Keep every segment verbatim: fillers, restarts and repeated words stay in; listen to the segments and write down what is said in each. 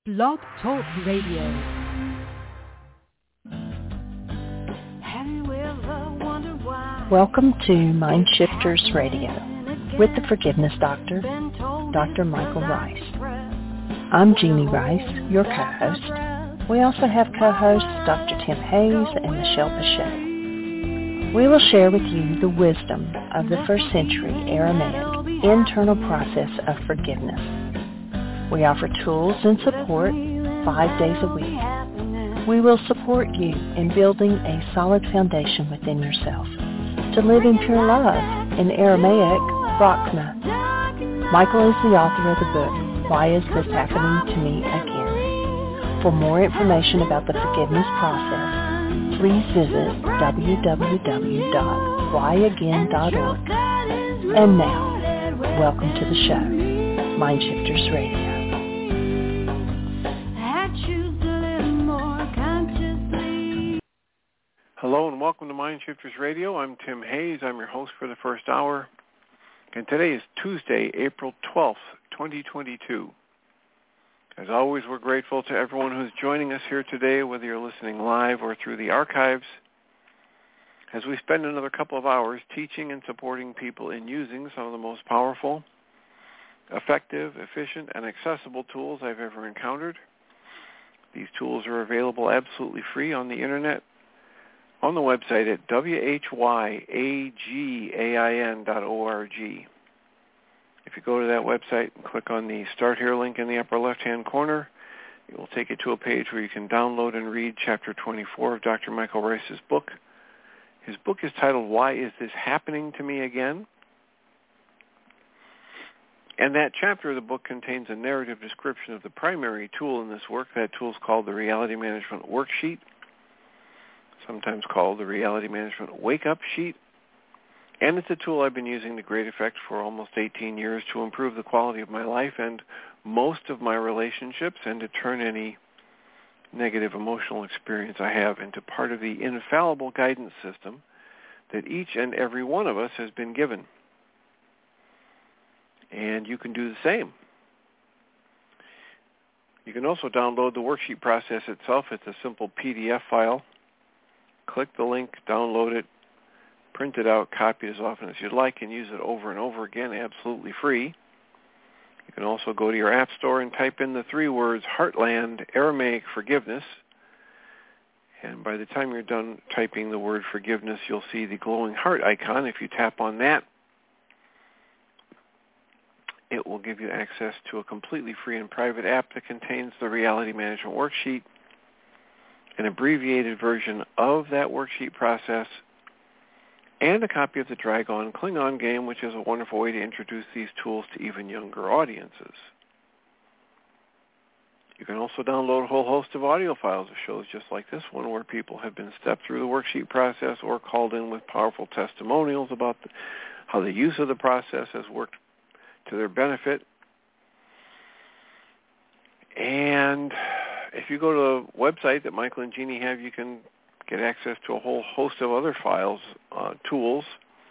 Blog Talk Radio. Welcome to Mind Shifters Radio with the Forgiveness Doctor, Doctor Michael Ryce. I'm Jeannie Ryce, your co-host. We also have co-hosts Doctor Tim Hayes and Michelle Pacheco. We will share with you the wisdom of the first century Aramaic internal process of forgiveness. We offer tools and support five days a week. We will support you in building a solid foundation within yourself to live in pure love, in Aramaic, Rachma. Michael is the author of the book, Why Is This Happening to Me Again? For more information about the forgiveness process, please visit w w w dot why again dot org. And now, welcome to the show, Mind Shifters Radio. Hello and welcome to Mind Shifters Radio. I'm Tim Hayes. I'm your host for the first hour. And today is Tuesday, April twelfth, twenty twenty-two. As always, we're grateful to everyone who's joining us here today, whether you're listening live or through the archives, as we spend another couple of hours teaching and supporting people in using some of the most powerful, effective, efficient, and accessible tools I've ever encountered. These tools are available absolutely free on the internet, on the website at w h y a g a i n dot org. If you go to that website and click on the Start Here link in the upper left-hand corner, it will take you to a page where you can download and read Chapter twenty-four of Doctor Michael Ryce's book. His book is titled, Why Is This Happening to Me Again? And that chapter of the book contains a narrative description of the primary tool in this work. That tool is called the Reality Management Worksheet, sometimes called the Reality Management Wake-Up Sheet. And it's a tool I've been using to great effect for almost eighteen years to improve the quality of my life and most of my relationships, and to turn any negative emotional experience I have into part of the infallible guidance system that each and every one of us has been given. And you can do the same. You can also download the worksheet process itself. It's a simple P D F file. Click the link, download it, print it out, copy it as often as you'd like, and use it over and over again, absolutely free. You can also go to your app store and type in the three words Heartland Aramaic Forgiveness. And by the time you're done typing the word forgiveness, you'll see the glowing heart icon. If you tap on that, it will give you access to a completely free and private app that contains the Reality Management Worksheet, an abbreviated version of that worksheet process, and a copy of the Dragon Klingon game, which is a wonderful way to introduce these tools to even younger audiences. You can also download a whole host of audio files of shows just like this one, where people have been stepped through the worksheet process or called in with powerful testimonials about the, how the use of the process has worked to their benefit. And if you go to the website that Michael and Jeannie have, you can get access to a whole host of other files, uh, tools.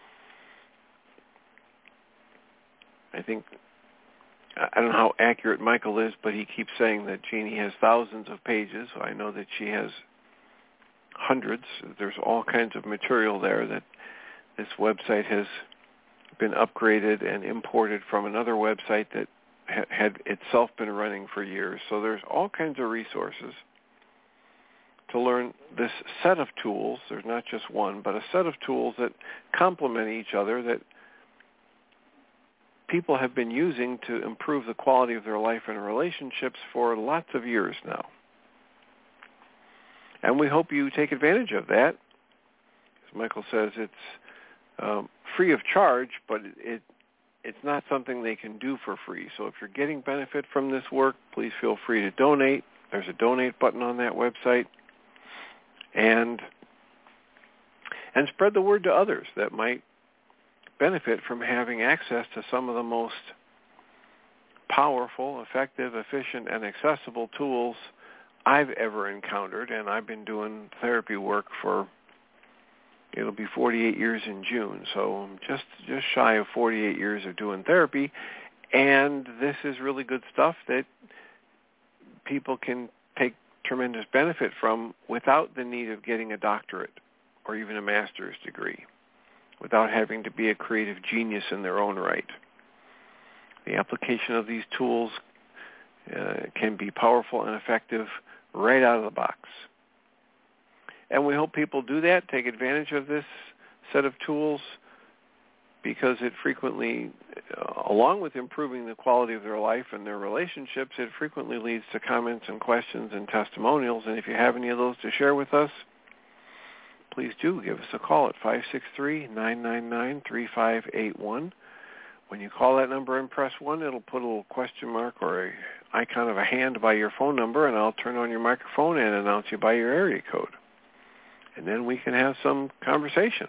I think, I don't know how accurate Michael is, but he keeps saying that Jeannie has thousands of pages. So I know that she has hundreds. There's all kinds of material there that this website has been upgraded and imported from another website that had itself been running for years. So there's all kinds of resources to learn this set of tools. There's not just one, but a set of tools that complement each other, that people have been using to improve the quality of their life and relationships for lots of years now. And we hope you take advantage of that. As Michael says, it's um, free of charge, but it, it It's not something they can do for free. So if you're getting benefit from this work, please feel free to donate. There's a donate button on that website. And and spread the word to others that might benefit from having access to some of the most powerful, effective, efficient, and accessible tools I've ever encountered. And I've been doing therapy work for, it'll be forty-eight years in June, so I'm just, just shy of forty-eight years of doing therapy, and this is really good stuff that people can take tremendous benefit from without the need of getting a doctorate or even a master's degree, without having to be a creative genius in their own right. The application of these tools uh, can be powerful and effective right out of the box. And we hope people do that, take advantage of this set of tools, because it frequently, uh, along with improving the quality of their life and their relationships, it frequently leads to comments and questions and testimonials. And if you have any of those to share with us, please do give us a call at five six three, nine nine nine, three five eight one. When you call that number and press one, it'll put a little question mark or an icon of a hand by your phone number, and I'll turn on your microphone and announce you by your area code. And then we can have some conversation.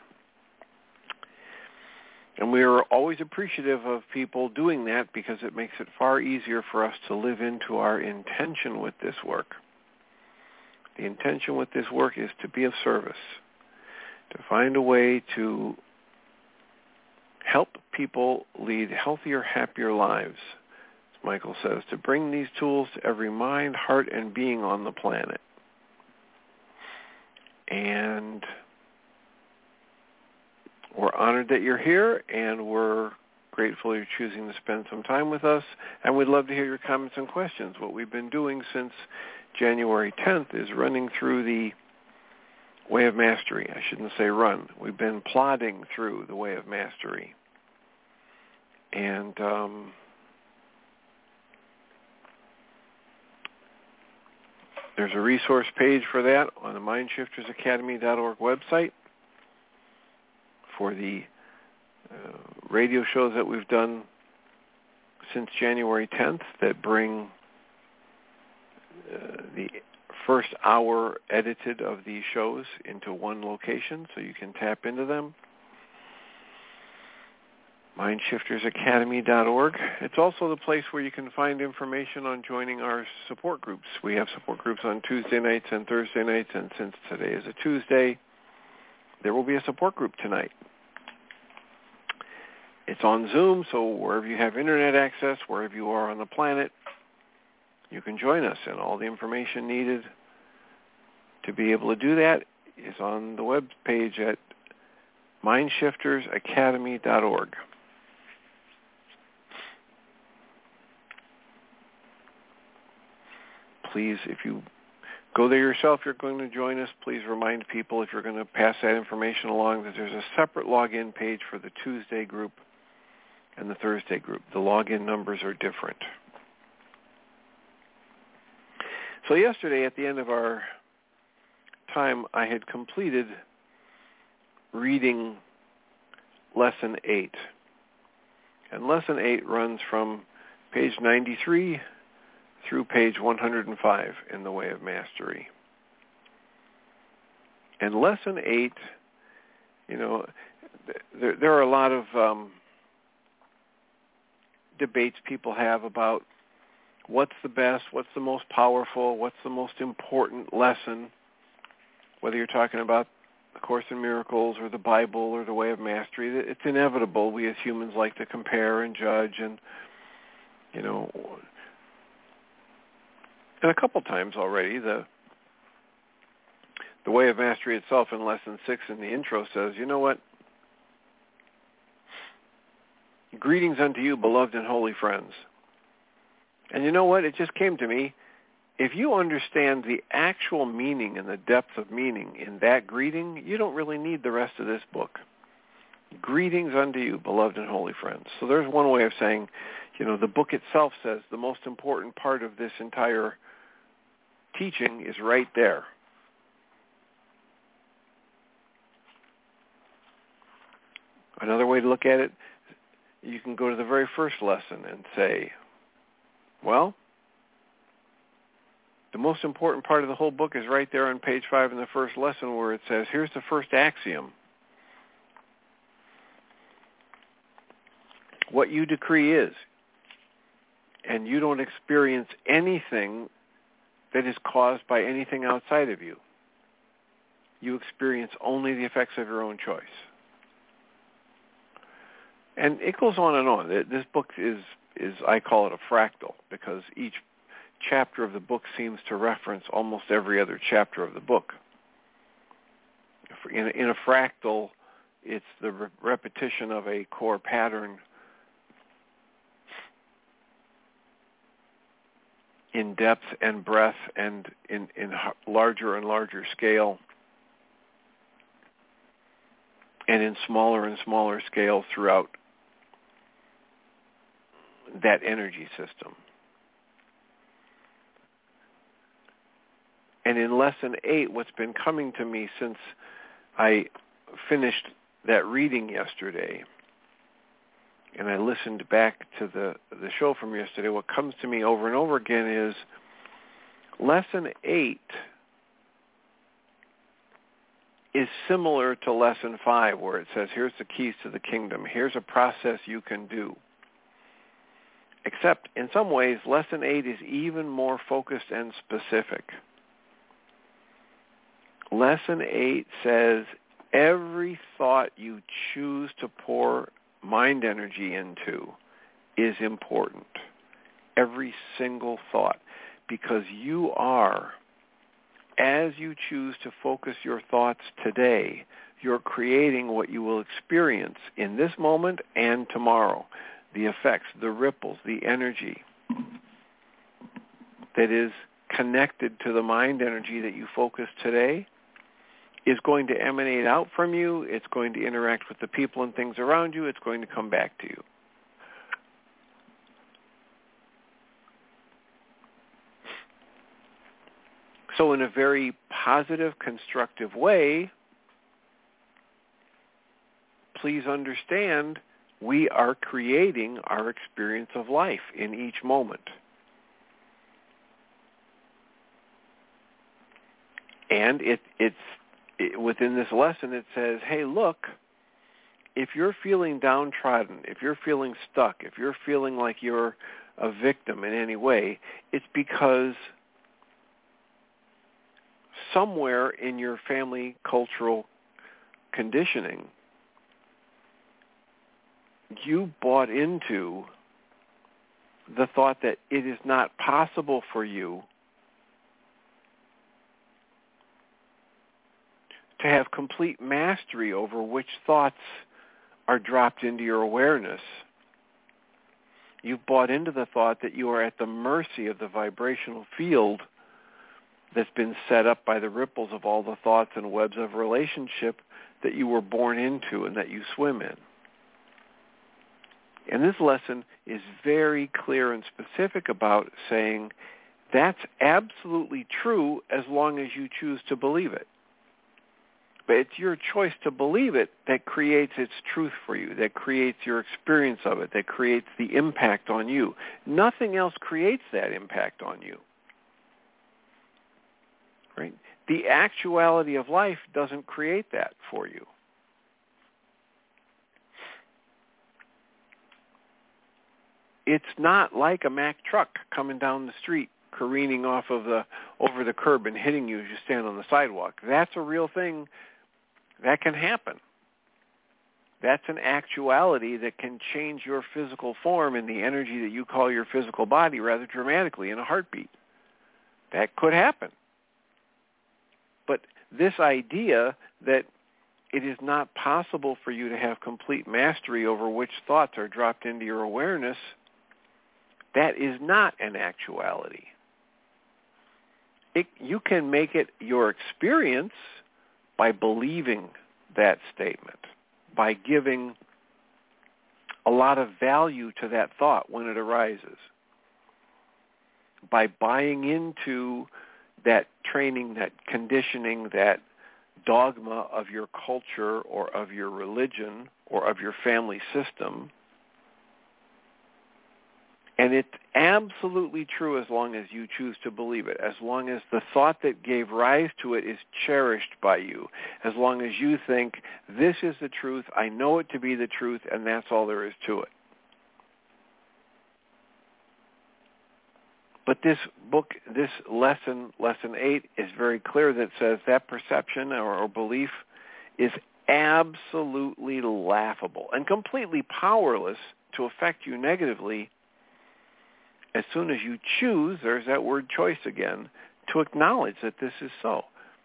And we are always appreciative of people doing that, because it makes it far easier for us to live into our intention with this work. The intention with this work is to be of service, to find a way to help people lead healthier, happier lives, as Michael says, to bring these tools to every mind, heart, and being on the planet. And we're honored that you're here, and we're grateful you're choosing to spend some time with us, and we'd love to hear your comments and questions. What we've been doing since January tenth is running through the Way of Mastery. I shouldn't say run. We've been plodding through the Way of Mastery. And um, there's a resource page for that on the mind shifters academy dot org website for the uh, radio shows that we've done since January tenth that bring uh, the first hour edited of these shows into one location so you can tap into them. mind shifters academy dot org. It's also the place where you can find information on joining our support groups. We have support groups on Tuesday nights and Thursday nights, and since today is a Tuesday, there will be a support group tonight. It's on Zoom, so wherever you have internet access, wherever you are on the planet, you can join us, and all the information needed to be able to do that is on the web page at mind shifters academy dot org. Please, if you go there yourself, you're going to join us, please remind people, if you're going to pass that information along, that there's a separate login page for the Tuesday group and the Thursday group. The login numbers are different. So yesterday, at the end of our time, I had completed reading Lesson eight. And Lesson eight runs from page ninety-three through page one hundred five in the Way of Mastery. And Lesson eight, you know, there, there are a lot of um, debates people have about what's the best, what's the most powerful, what's the most important lesson, whether you're talking about A Course in Miracles or the Bible or the Way of Mastery. It's inevitable. We as humans like to compare and judge, and, you know, and a couple times already, the the Way of Mastery itself in Lesson six in the intro says, you know what? Greetings unto you, beloved and holy friends. And you know what? It just came to me. If you understand the actual meaning and the depth of meaning in that greeting, you don't really need the rest of this book. Greetings unto you, beloved and holy friends. So there's one way of saying, you know, the book itself says the most important part of this entire teaching is right there. Another way to look at it, you can go to the very first lesson and say, well, the most important part of the whole book is right there on page five in the first lesson, where it says, here's the first axiom. What you decree is, and you don't experience anything that is caused by anything outside of you. You experience only the effects of your own choice. And it goes on and on. This book is, is I call it a fractal, because each chapter of the book seems to reference almost every other chapter of the book. In, in a fractal, it's the re- repetition of a core pattern in depth and breadth and in, in larger and larger scale, and in smaller and smaller scale throughout that energy system. And in lesson eight, what's been coming to me since I finished that reading yesterday, and I listened back to the, the show from yesterday, what comes to me over and over again is lesson eight is similar to lesson five, where it says, here's the keys to the kingdom. Here's a process you can do. Except, in some ways, lesson eight is even more focused and specific. Lesson eight says, every thought you choose to pour mind energy into is important. Every single thought. Because you are, as you choose to focus your thoughts today, you're creating what you will experience in this moment and tomorrow. The effects, the ripples, the energy that is connected to the mind energy that you focus today is going to emanate out from you. It's going to interact with the people and things around you. It's going to come back to you. So in a very positive, constructive way, please understand we are creating our experience of life in each moment. And it, it's it, within this lesson, it says, hey, look, if you're feeling downtrodden, if you're feeling stuck, if you're feeling like you're a victim in any way, it's because somewhere in your family cultural conditioning, you bought into the thought that it is not possible for you to have complete mastery over which thoughts are dropped into your awareness. You've bought into the thought that you are at the mercy of the vibrational field that's been set up by the ripples of all the thoughts and webs of relationship that you were born into and that you swim in. And this lesson is very clear and specific about saying that's absolutely true as long as you choose to believe it. But it's your choice to believe it that creates its truth for you, that creates your experience of it, that creates the impact on you. Nothing else creates that impact on you. Right? The actuality of life doesn't create that for you. It's not like a Mack truck coming down the street, careening off of the over the curb and hitting you as you stand on the sidewalk. That's a real thing that can happen. That's an actuality that can change your physical form and the energy that you call your physical body rather dramatically in a heartbeat. That could happen. But this idea that it is not possible for you to have complete mastery over which thoughts are dropped into your awareness, that is not an actuality. It, you can make it your experience by believing that statement, by giving a lot of value to that thought when it arises, by buying into that training, that conditioning, that dogma of your culture or of your religion or of your family system. And it's absolutely true as long as you choose to believe it, as long as the thought that gave rise to it is cherished by you, as long as you think, this is the truth, I know it to be the truth, and that's all there is to it. But this book, this lesson, lesson eight, is very clear that says that perception or, or belief is absolutely laughable and completely powerless to affect you negatively as soon as you choose, there's that word choice again, to acknowledge that this is so.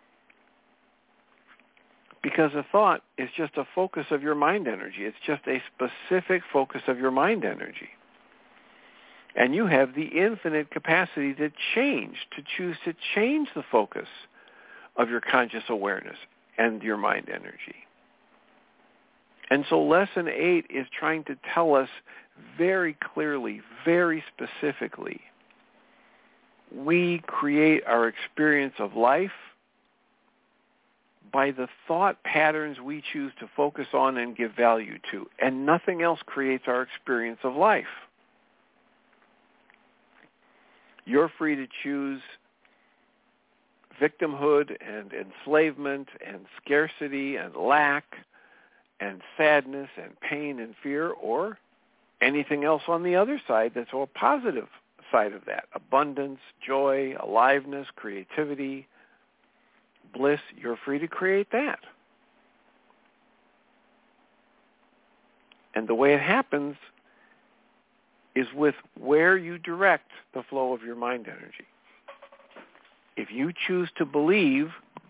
Because a thought is just a focus of your mind energy. It's just a specific focus of your mind energy. And you have the infinite capacity to change, to choose to change the focus of your conscious awareness and your mind energy. And so lesson eight is trying to tell us very clearly, very specifically, we create our experience of life by the thought patterns we choose to focus on and give value to, and nothing else creates our experience of life. You're free to choose victimhood and enslavement and scarcity and lack and sadness and pain and fear, or anything else on the other side that's a positive side of that. Abundance, joy, aliveness, creativity, bliss. You're free to create that. And the way it happens is with where you direct the flow of your mind energy. If you choose to believe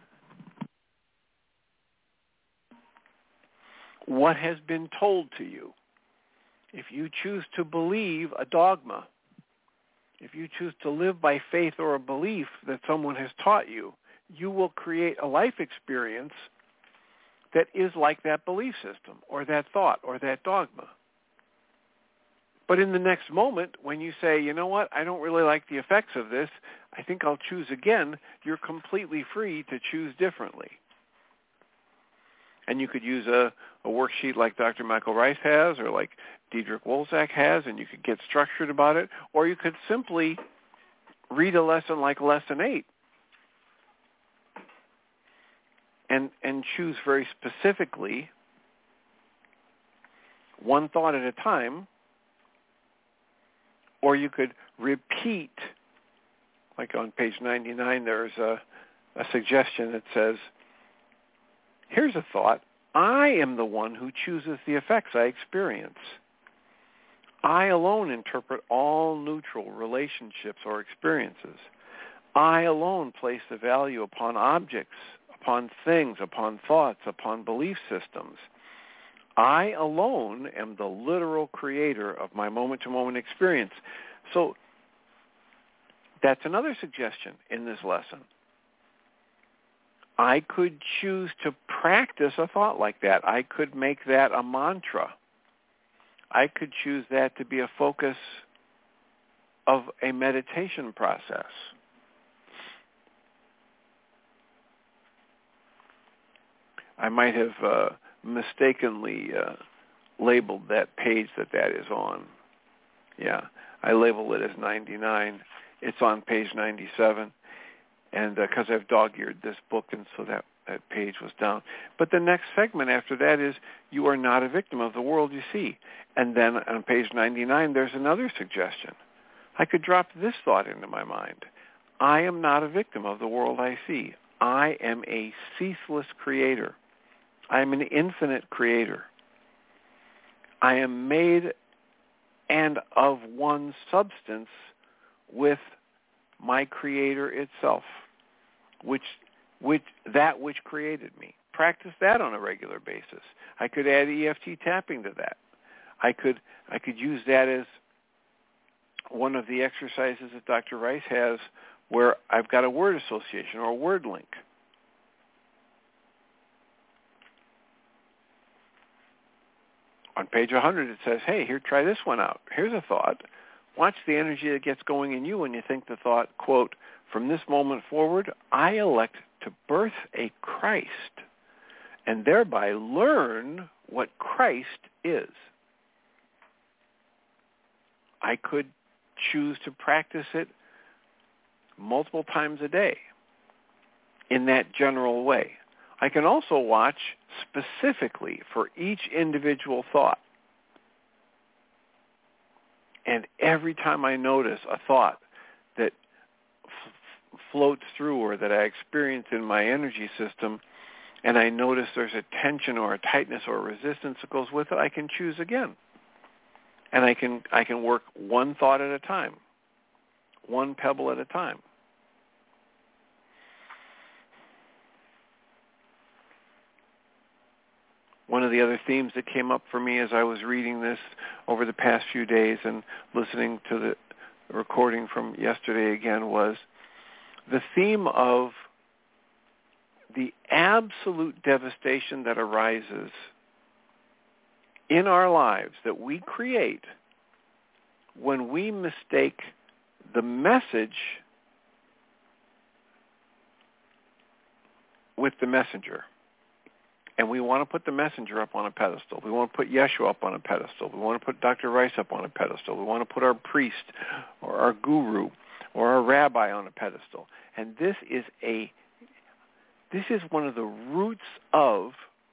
what has been told to you, if you choose to believe a dogma, if you choose to live by faith or a belief that someone has taught you, you will create a life experience that is like that belief system or that thought or that dogma. But in the next moment, when you say, you know what, I don't really like the effects of this, I think I'll choose again, you're completely free to choose differently. And you could use a, a worksheet like Doctor Michael Rice has or like Diederik Wolzak has, and you could get structured about it, or you could simply read a lesson like Lesson eight and, and choose very specifically one thought at a time, or you could repeat, like on page ninety-nine, there's a, a suggestion that says, here's a thought. I am the one who chooses the effects I experience. I alone interpret all neutral relationships or experiences. I alone place the value upon objects, upon things, upon thoughts, upon belief systems. I alone am the literal creator of my moment-to-moment experience. So that's another suggestion in this lesson. I could choose to practice a thought like that. I could make that a mantra. I could choose that to be a focus of a meditation process. I might have uh, mistakenly uh, labeled that page that that is on. Yeah, I label it as ninety-nine. It's on page ninety-seven. And because uh, I've dog-eared this book, and so that, that page was down. But the next segment after that is, you are not a victim of the world you see. And then on page ninety-nine, there's another suggestion. I could drop this thought into my mind. I am not a victim of the world I see. I am a ceaseless creator. I am an infinite creator. I am made and of one substance with my creator itself, which, which that which created me. Practice that on a regular basis. I could add E F T tapping to that. I could I could use that as one of the exercises that Doctor Rice has, where I've got a word association or a word link. On page one hundred, it says, hey, here, try this one out. Here's a thought. Watch the energy that gets going in you when you think the thought, quote, from this moment forward, I elect to birth a Christ and thereby learn what Christ is. I could choose to practice it multiple times a day in that general way. I can also watch specifically for each individual thought. And every time I notice a thought that f- floats through or that I experience in my energy system, and I notice there's a tension or a tightness or a resistance that goes with it, I can choose again. And I can I can work one thought at a time. one pebble at a time. One of the other themes that came up for me as I was reading this over the past few days and listening to the recording from yesterday again was the theme of the absolute devastation that arises in our lives that we create when we mistake the message with the messenger. And we want to put the messenger up on a pedestal. We want to put Yeshua up on a pedestal. We want to put Doctor Rice up on a pedestal. We want to put our priest or our guru or our rabbi on a pedestal. And this is a this is one of the roots of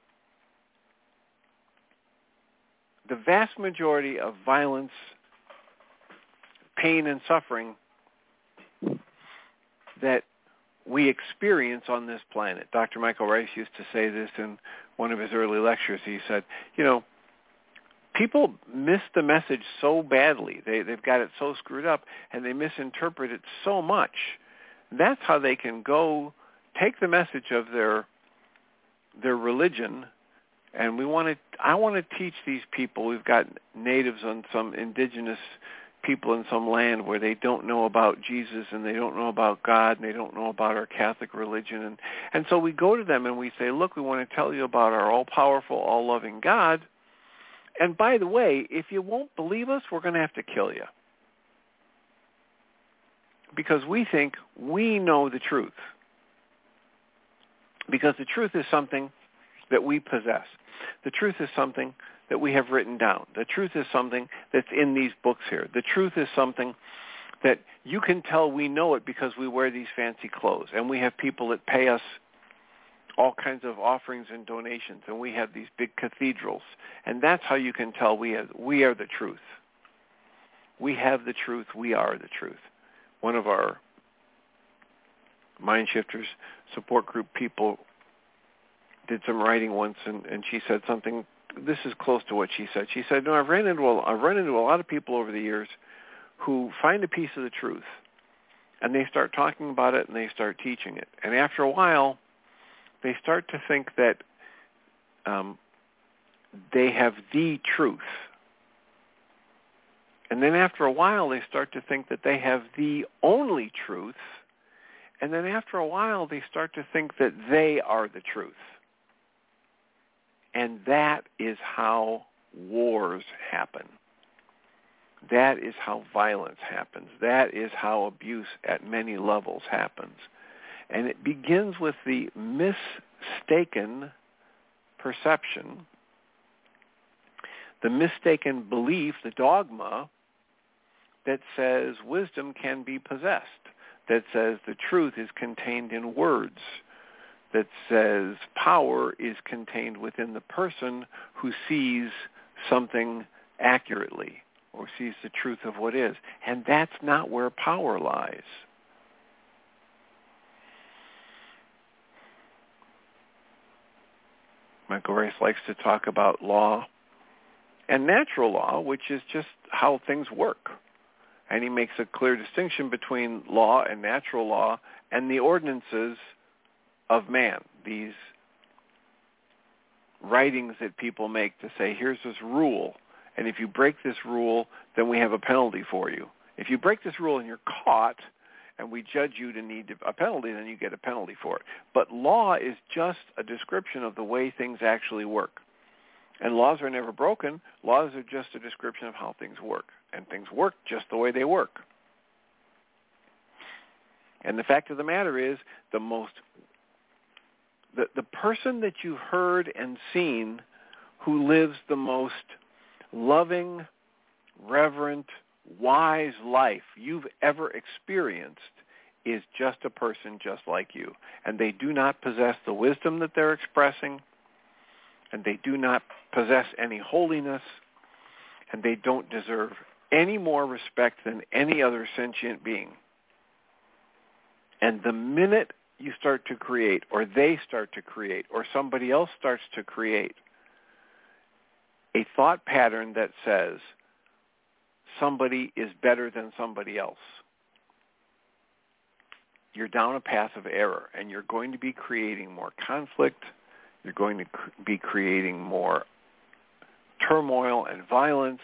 the vast majority of violence, pain, and suffering that we experience on this planet. Doctor Michael Rice used to say this in one of his early lectures. He said, you know, people miss the message so badly. They, they've got it so screwed up, and they misinterpret it so much. That's how they can go take the message of their their religion, and we want to. I want to teach these people. We've got natives on some indigenous people in some land where they don't know about Jesus and they don't know about God and they don't know about our Catholic religion. And, and so we go to them and we say, look, we want to tell you about our all-powerful, all-loving God. And by the way, if you won't believe us, we're going to have to kill you. Because we think we know the truth. Because the truth is something that we possess. The truth is something that we have written down. The truth is something that's in these books here. The truth is something that you can tell we know it because we wear these fancy clothes, and we have people that pay us all kinds of offerings and donations, and we have these big cathedrals, and that's how you can tell we have, we are the truth. We have the truth. We are the truth. One of our Mind Shifters support group people did some writing once, and, and she said something. This is close to what she said. She said, no, I've run into a, I've run into a lot of people over the years who find a piece of the truth, and they start talking about it, and they start teaching it. And after a while, they start to think that um, they have the truth. And then after a while, they start to think that they have the only truth. And then after a while, they start to think that they are the truth. And that is how wars happen. That is how violence happens. That is how abuse at many levels happens. And it begins with the mistaken perception, the mistaken belief, the dogma that says wisdom can be possessed, that says the truth is contained in words, that says power is contained within the person who sees something accurately or sees the truth of what is. And that's not where power lies. Michael Rice likes to talk about law and natural law, which is just how things work. And he makes a clear distinction between law and natural law and the ordinances of man, these writings that people make to say, here's this rule, and if you break this rule, then we have a penalty for you. If you break this rule and you're caught, and we judge you to need a penalty, then you get a penalty for it. But law is just a description of the way things actually work. And laws are never broken. Laws are just a description of how things work. And things work just the way they work. And the fact of the matter is, the most The, the person that you've heard and seen who lives the most loving, reverent, wise life you've ever experienced is just a person just like you. And they do not possess the wisdom that they're expressing, and they do not possess any holiness, and they don't deserve any more respect than any other sentient being. And the minute you start to create, or they start to create, or somebody else starts to create a thought pattern that says somebody is better than somebody else, you're down a path of error, and you're going to be creating more conflict. You're going to cr- be creating more turmoil and violence.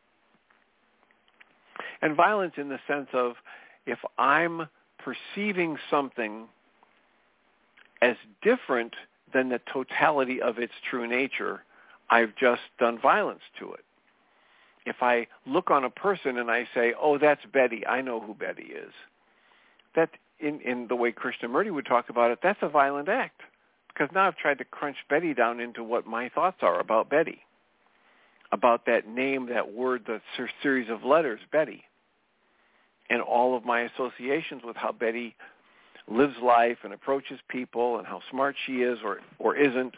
And violence in the sense of, if I'm perceiving something as different than the totality of its true nature, I've just done violence to it. If I look on a person and I say, oh, that's Betty, I know who Betty is, that in, in the way Krishnamurti would talk about it, that's a violent act. Because now I've tried to crunch Betty down into what my thoughts are about Betty, about that name, that word, the ser- series of letters, Betty, and all of my associations with how Betty lives life and approaches people and how smart she is or, or isn't.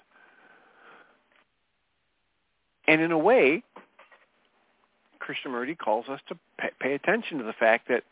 And in a way, Krishnamurti calls us to pay, pay attention to the fact that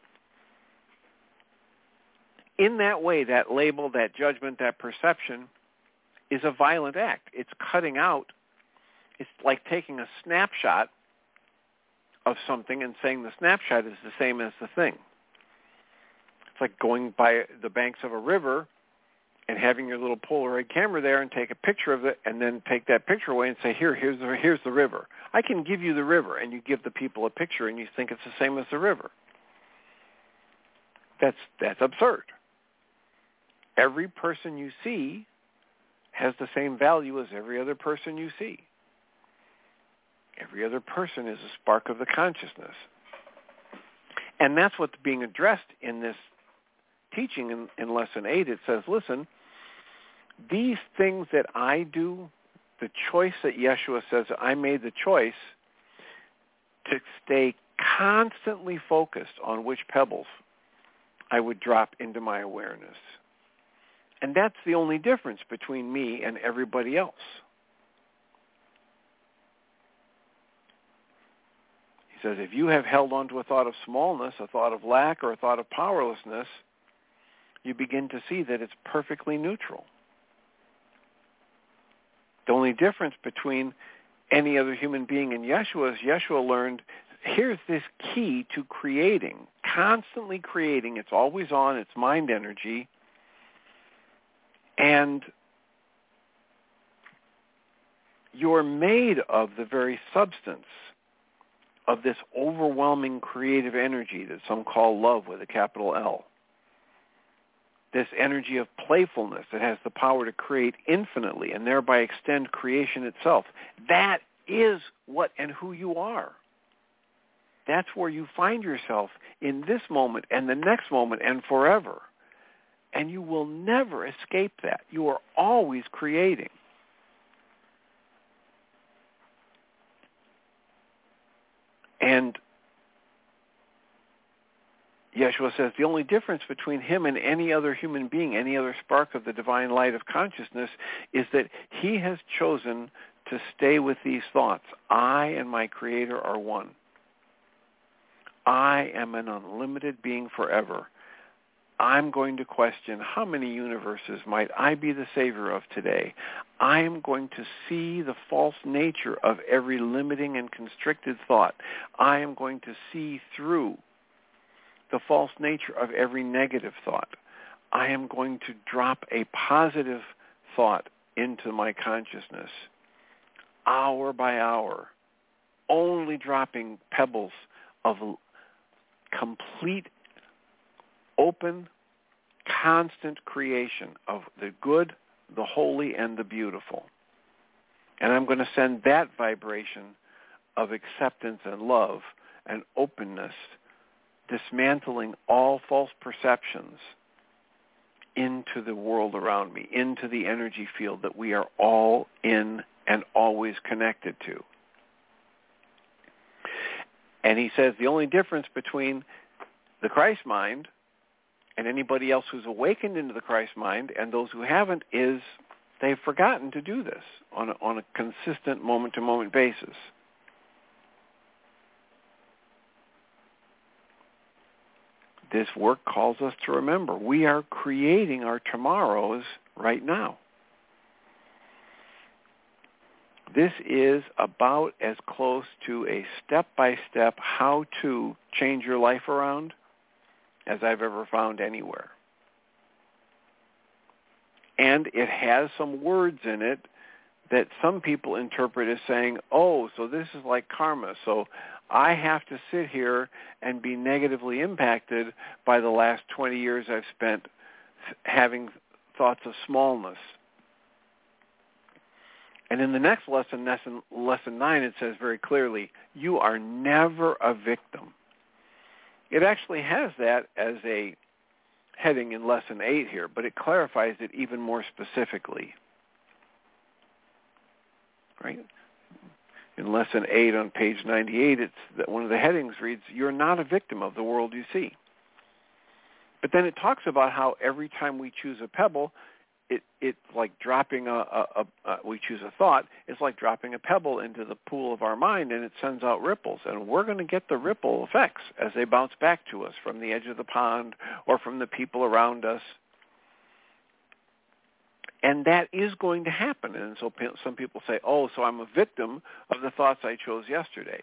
in that way, that label, that judgment, that perception is a violent act. It's cutting out. It's like taking a snapshot of something and saying the snapshot is the same as the thing. It's like going by the banks of a river and having your little Polaroid camera there and take a picture of it and then take that picture away and say, here, here's the, here's the river. I can give you the river, and you give the people a picture and you think it's the same as the river. That's that's absurd. Every person you see has the same value as every other person you see. Every other person is a spark of the consciousness. And that's what's being addressed in this teaching in, in Lesson eight. It says, listen, these things that I do, the choice that Yeshua says, I made the choice to stay constantly focused on which pebbles I would drop into my awareness. And that's the only difference between me and everybody else. He says, if you have held on to a thought of smallness, a thought of lack, or a thought of powerlessness, you begin to see that it's perfectly neutral. The only difference between any other human being and Yeshua is Yeshua learned, here's this key to creating, constantly creating. It's always on. It's mind energy. And you're made of the very substance of this overwhelming creative energy that some call love with a capital L. This energy of playfulness that has the power to create infinitely and thereby extend creation itself. That is what and who you are. That's where you find yourself in this moment and the next moment and forever. And you will never escape that. You are always creating. And Yeshua says the only difference between him and any other human being, any other spark of the divine light of consciousness, is that he has chosen to stay with these thoughts. I and my Creator are one. I am an unlimited being forever. I'm going to question how many universes might I be the savior of today. I am going to see the false nature of every limiting and constricted thought. I am going to see through the false nature of every negative thought. I am going to drop a positive thought into my consciousness, hour by hour, only dropping pebbles of complete, open, constant creation of the good, the holy, and the beautiful. And I'm going to send that vibration of acceptance and love and openness, dismantling all false perceptions into the world around me, into the energy field that we are all in and always connected to. And he says the only difference between the Christ mind and anybody else who's awakened into the Christ mind and those who haven't is they've forgotten to do this on a, on a consistent moment-to-moment basis. This work calls us to remember we are creating our tomorrows right now. This is about as close to a step-by-step how to change your life around as I've ever found anywhere. And it has some words in it that some people interpret as saying, oh, so this is like karma. So I have to sit here and be negatively impacted by the last twenty years I've spent having thoughts of smallness. And in the next lesson, lesson, lesson nine, it says very clearly, you are never a victim. It actually has that as a heading in lesson eight here, but it clarifies it even more specifically. Right? In lesson eight on page ninety-eight, it's that one of the headings reads, you're not a victim of the world you see. But then it talks about how every time we choose a pebble, it it's like dropping a, a, a, a we choose a thought, it's like dropping a pebble into the pool of our mind, and it sends out ripples. And we're going to get the ripple effects as they bounce back to us from the edge of the pond or from the people around us. And that is going to happen. And so some people say, oh, so I'm a victim of the thoughts I chose yesterday.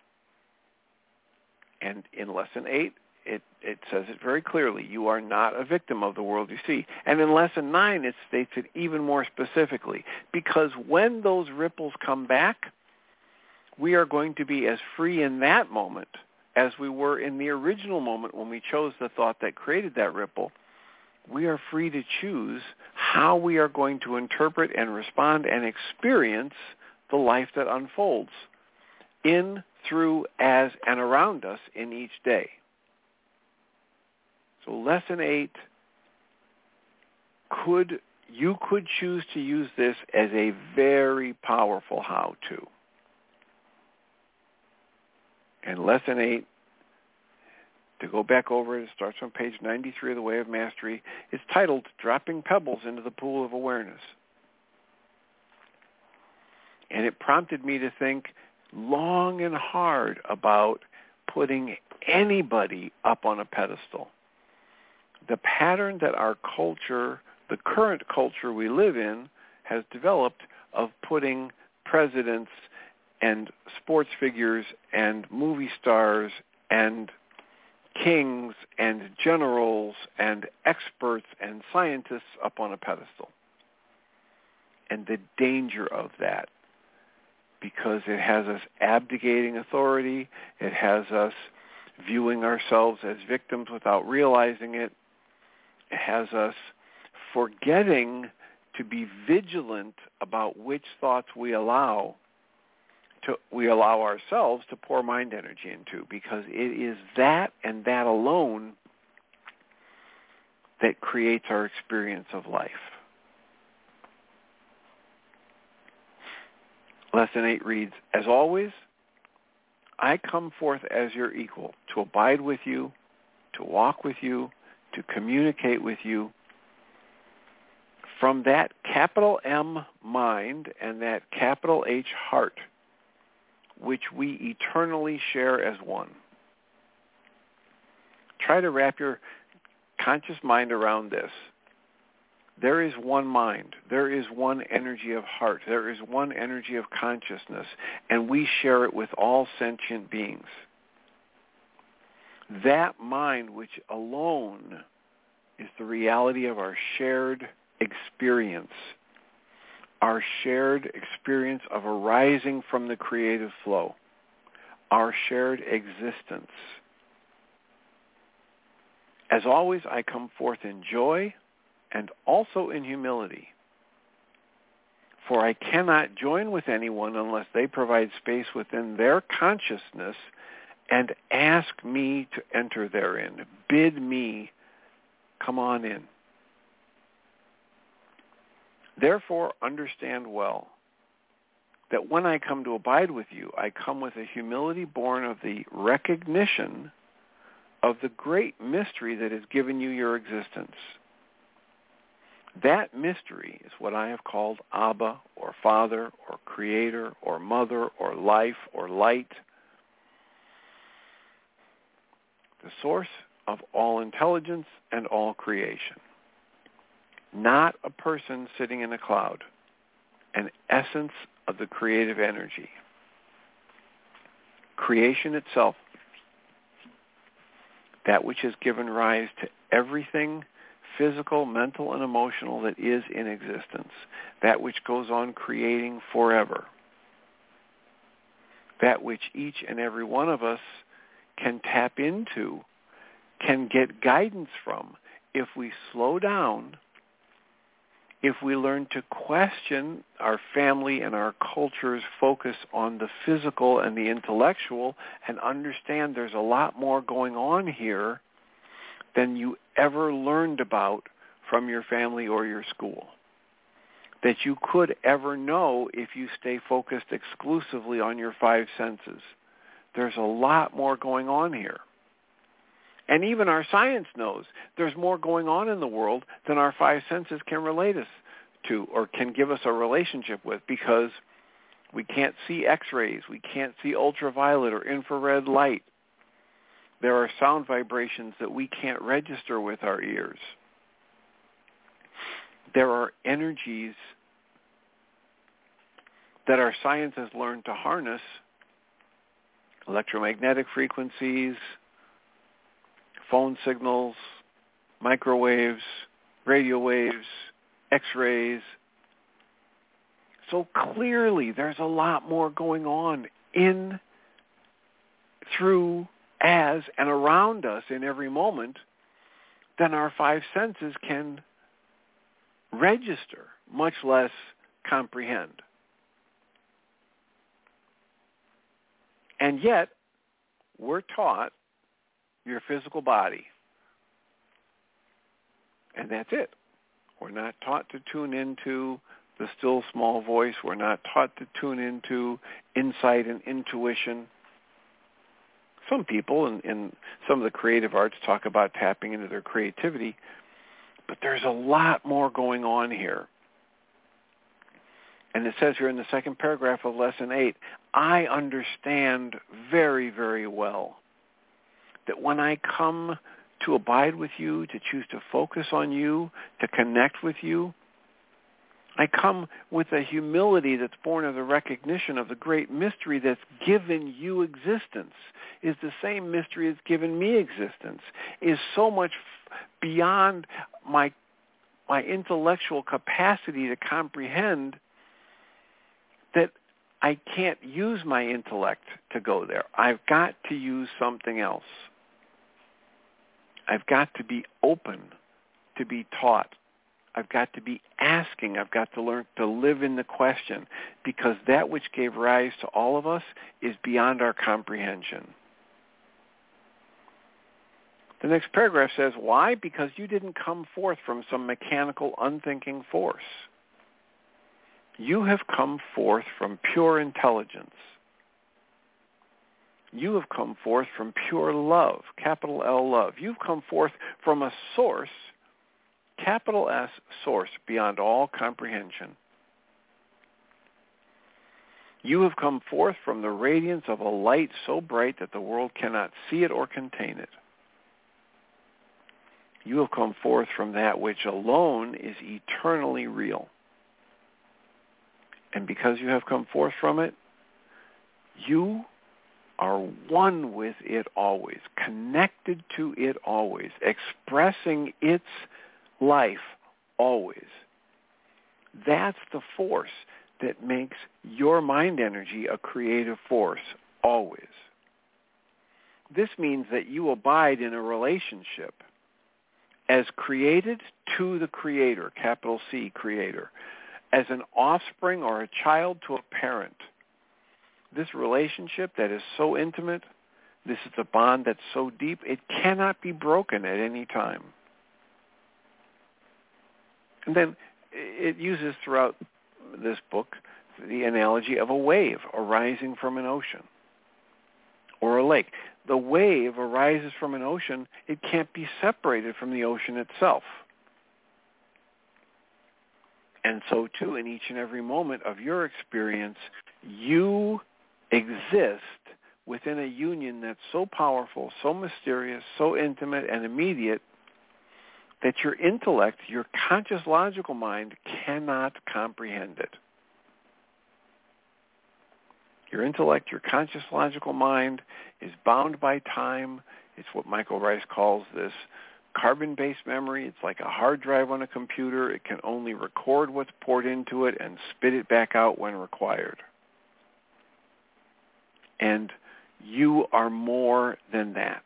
And in lesson eight, it, it says it very clearly. You are not a victim of the world you see. And in lesson nine, it states it even more specifically. Because when those ripples come back, we are going to be as free in that moment as we were in the original moment when we chose the thought that created that ripple. We are free to choose how we are going to interpret and respond and experience the life that unfolds in, through, as, and around us in each day. So lesson eight, could you could choose to use this as a very powerful how-to. And lesson eight, to go back over it, it starts on page ninety-three of The Way of Mastery. It's titled, Dropping Pebbles into the Pool of Awareness. And it prompted me to think long and hard about putting anybody up on a pedestal. The pattern that our culture, the current culture we live in, has developed of putting presidents and sports figures and movie stars and kings and generals and experts and scientists up on a pedestal. And the danger of that, because it has us abdicating authority, it has us viewing ourselves as victims without realizing it, it has us forgetting to be vigilant about which thoughts we allow to we allow ourselves to pour mind energy into, because it is that and that alone that creates our experience of life. Lesson eight reads, as always, I come forth as your equal, to abide with you, to walk with you, to communicate with you. From that capital M mind and that capital H heart, which we eternally share as one. Try to wrap your conscious mind around this. There is one mind. There is one energy of heart. There is one energy of consciousness, and we share it with all sentient beings. That mind, which alone is the reality of our shared experience, our shared experience of arising from the creative flow, our shared existence. As always, I come forth in joy and also in humility. For I cannot join with anyone unless they provide space within their consciousness and ask me to enter therein, bid me come on in. Therefore, understand well that when I come to abide with you, I come with a humility born of the recognition of the great mystery that has given you your existence. That mystery is what I have called Abba, or Father, or Creator, or Mother, or Life, or Light, the source of all intelligence and all creation. Not a person sitting in a cloud, an essence of the creative energy. Creation itself, that which has given rise to everything physical, mental, and emotional that is in existence, that which goes on creating forever, that which each and every one of us can tap into, can get guidance from, if we slow down, if we learn to question our family and our culture's focus on the physical and the intellectual and understand there's a lot more going on here than you ever learned about from your family or your school, that you could ever know if you stay focused exclusively on your five senses. There's a lot more going on here. And even our science knows there's more going on in the world than our five senses can relate us to or can give us a relationship with, because we can't see X-rays, we can't see ultraviolet or infrared light. There are sound vibrations that we can't register with our ears. There are energies that our science has learned to harness, electromagnetic frequencies, phone signals, microwaves, radio waves, X-rays. So clearly there's a lot more going on in, through, as, and around us in every moment than our five senses can register, much less comprehend. And yet, we're taught your physical body. And that's it. We're not taught to tune into the still small voice. We're not taught to tune into insight and intuition. Some people in, in some of the creative arts talk about tapping into their creativity, but there's a lot more going on here. And it says here in the second paragraph of Lesson eight, I understand very, very well that when I come to abide with you, to choose to focus on you, to connect with you, I come with a humility that's born of the recognition of the great mystery that's given you existence, is the same mystery that's given me existence, is so much beyond my my intellectual capacity to comprehend that I can't use my intellect to go there. I've got to use something else. I've got to be open to be taught. I've got to be asking. I've got to learn to live in the question, because that which gave rise to all of us is beyond our comprehension. The next paragraph says, why? Because you didn't come forth from some mechanical, unthinking force. You have come forth from pure intelligence. You have come forth from pure love, capital L love. You've come forth from a source, capital S source, beyond all comprehension. You have come forth from the radiance of a light so bright that the world cannot see it or contain it. You have come forth from that which alone is eternally real. And because you have come forth from it, you are one with it always, connected to it always, expressing its life always. That's the force that makes your mind energy a creative force always. This means that you abide in a relationship as created to the Creator, capital C, Creator, as an offspring or a child to a parent. This relationship that is so intimate, this is a bond that's so deep, it cannot be broken at any time. And then it uses throughout this book the analogy of a wave arising from an ocean or a lake. The wave arises from an ocean. It can't be separated from the ocean itself. And so, too, in each and every moment of your experience, you exist within a union that's so powerful, so mysterious, so intimate and immediate that your intellect, your conscious logical mind, cannot comprehend it. Your intellect, your conscious logical mind is bound by time. It's what Michael Rice calls this carbon-based memory. It's like a hard drive on a computer. It can only record what's poured into it and spit it back out when required. And you are more than that.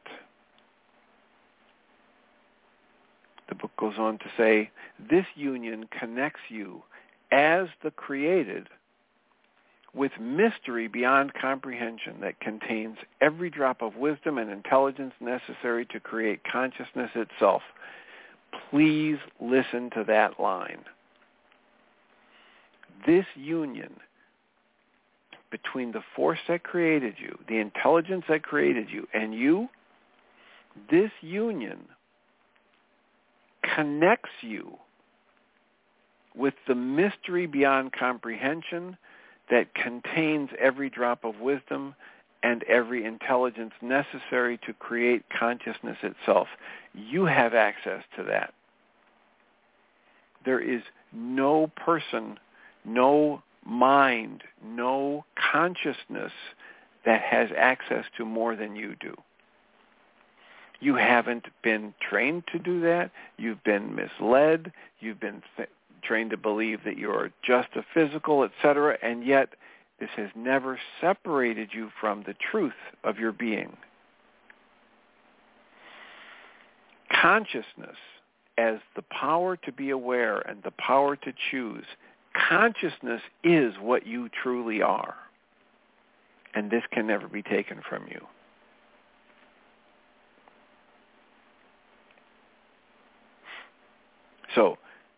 The book goes on to say, this union connects you as the created with mystery beyond comprehension that contains every drop of wisdom and intelligence necessary to create consciousness itself. Please listen to that line. This union between the force that created you, the intelligence that created you, and you, this union connects you with the mystery beyond comprehension that contains every drop of wisdom and every intelligence necessary to create consciousness itself. You have access to that. There is no person, no mind, no consciousness that has access to more than you do. You haven't been trained to do that. You've been misled. You've been th- trained to believe that you're just a physical, et cetera, and yet this has never separated you from the truth of your being. Consciousness as the power to be aware and the power to choose. Consciousness is what you truly are, and this can never be taken from you. So,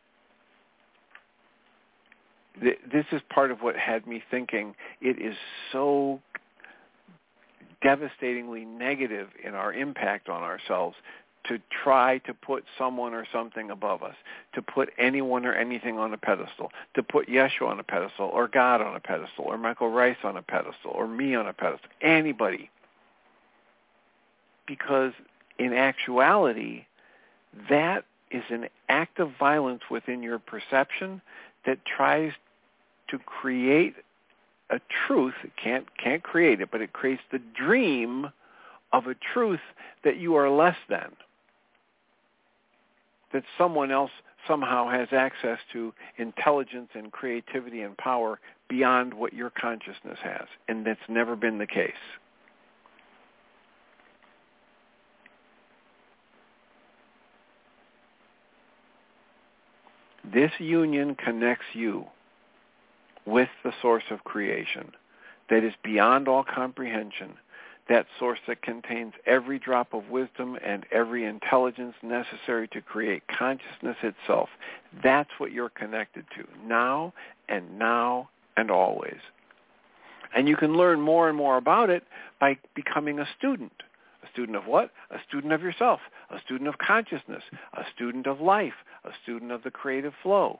th- this is part of what had me thinking it is so devastatingly negative in our impact on ourselves to try to put someone or something above us, to put anyone or anything on a pedestal, to put Yeshua on a pedestal, or God on a pedestal, or Michael Rice on a pedestal, or me on a pedestal, anybody. Because in actuality, that is an act of violence within your perception that tries to create a truth. It can't, can't create it, but it creates the dream of a truth that you are less than, that someone else somehow has access to intelligence and creativity and power beyond what your consciousness has, and that's never been the case. This union connects you with the source of creation that is beyond all comprehension, that source that contains every drop of wisdom and every intelligence necessary to create consciousness itself. That's what you're connected to now and now and always. And you can learn more and more about it by becoming a student. A student of what? A student of yourself, a student of consciousness, a student of life, a student of the creative flow.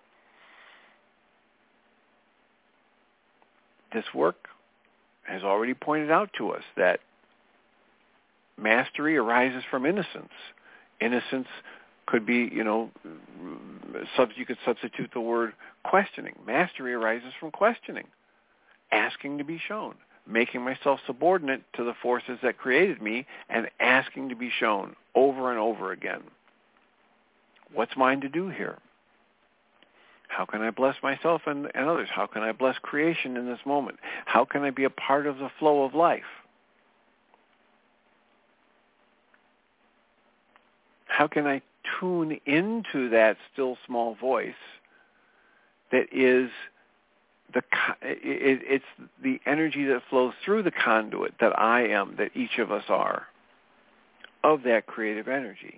This work has already pointed out to us that mastery arises from innocence. Innocence could be, you know, sub, you could substitute the word questioning. Mastery arises from questioning, asking to be shown, making myself subordinate to the forces that created me and asking to be shown over and over again. What's mine to do here? How can I bless myself and, and others? How can I bless creation in this moment? How can I be a part of the flow of life? How can I tune into that still small voice that is the it, it's the energy that flows through the conduit that I am, that each of us are, of that creative energy?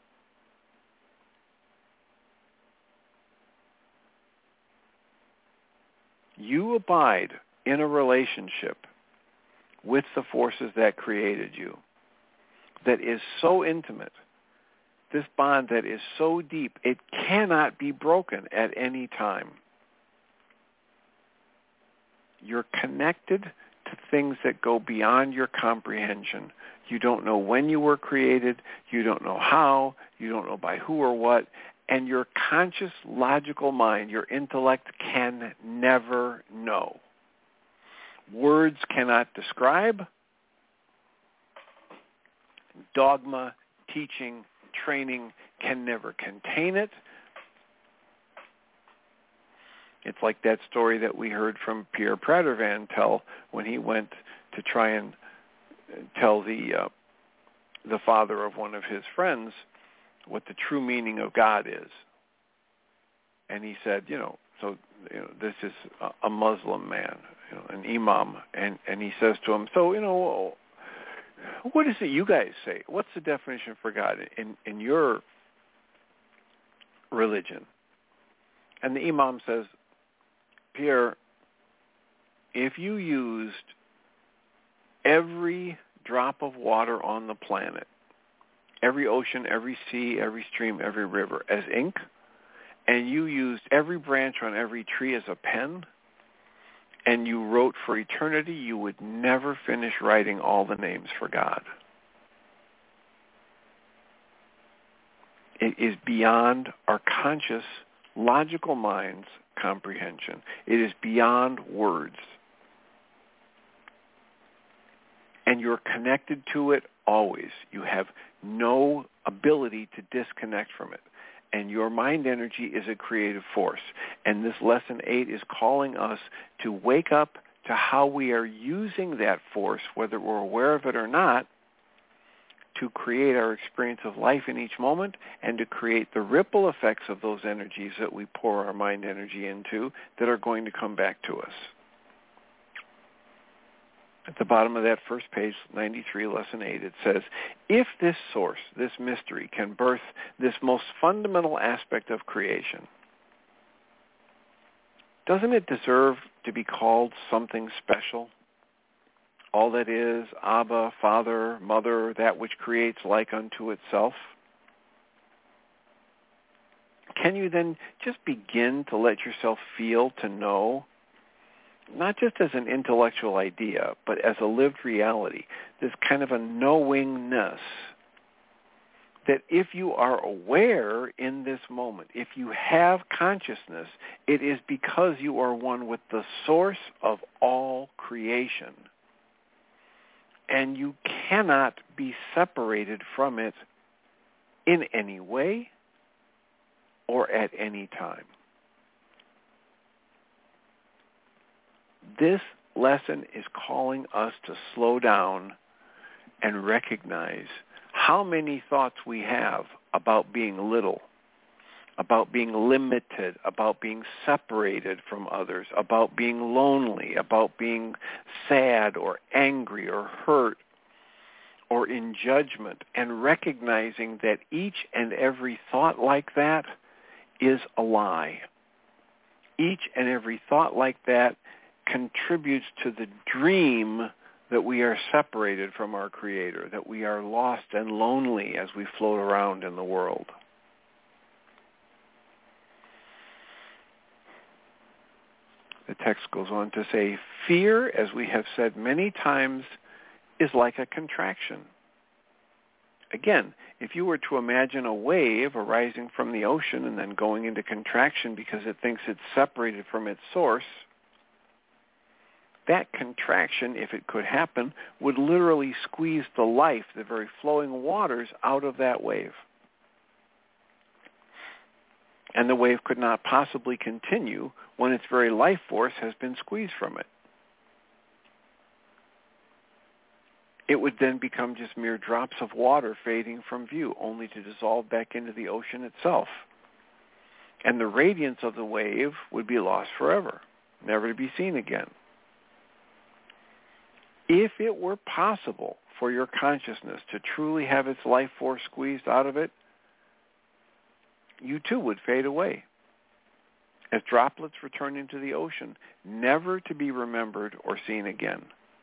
You abide in a relationship with the forces that created you that is so intimate, this bond that is so deep, it cannot be broken at any time. You're connected to things that go beyond your comprehension. You don't know when you were created. You don't know how. You don't know by who or what. And your conscious, logical mind, your intellect, can never know. Words cannot describe. Dogma, teaching training can never contain it. It's like that story that we heard from Pierre Pradervan tell when he went to try and tell the uh, the father of one of his friends what the true meaning of God is. And he said, you know, so you know, this is a Muslim man, you know, an imam, and, and he says to him, so, you know, what is it you guys say? What's the definition for God in, in your religion? And the imam says, Pierre, if you used every drop of water on the planet, every ocean, every sea, every stream, every river as ink, and you used every branch on every tree as a pen, and you wrote for eternity, you would never finish writing all the names for God. It is beyond our conscious, logical mind's comprehension. It is beyond words. And you're connected to it always. You have no ability to disconnect from it. And your mind energy is a creative force. And this lesson eight is calling us to wake up to how we are using that force, whether we're aware of it or not, to create our experience of life in each moment and to create the ripple effects of those energies that we pour our mind energy into that are going to come back to us. At the bottom of that first page, ninety-three, lesson eight, it says, if this source, this mystery, can birth this most fundamental aspect of creation, doesn't it deserve to be called something special? All that is, Abba, Father, Mother, that which creates like unto itself? Can you then just begin to let yourself feel, to know, not just as an intellectual idea, but as a lived reality, this kind of a knowingness that if you are aware in this moment, if you have consciousness, it is because you are one with the source of all creation. And you cannot be separated from it in any way or at any time. This lesson is calling us to slow down and recognize how many thoughts we have about being little, about being limited, about being separated from others, about being lonely, about being sad or angry or hurt or in judgment, and recognizing that each and every thought like that is a lie. Each and every thought like that contributes to the dream that we are separated from our Creator, that we are lost and lonely as we float around in the world. The text goes on to say, fear, as we have said many times, is like a contraction. Again, if you were to imagine a wave arising from the ocean and then going into contraction because it thinks it's separated from its source, that contraction, if it could happen, would literally squeeze the life, the very flowing waters, out of that wave. And the wave could not possibly continue when its very life force has been squeezed from it. It would then become just mere drops of water fading from view, only to dissolve back into the ocean itself. And the radiance of the wave would be lost forever, never to be seen again. If it were possible for your consciousness to truly have its life force squeezed out of it, you too would fade away as droplets return into the ocean, never to be remembered or seen again.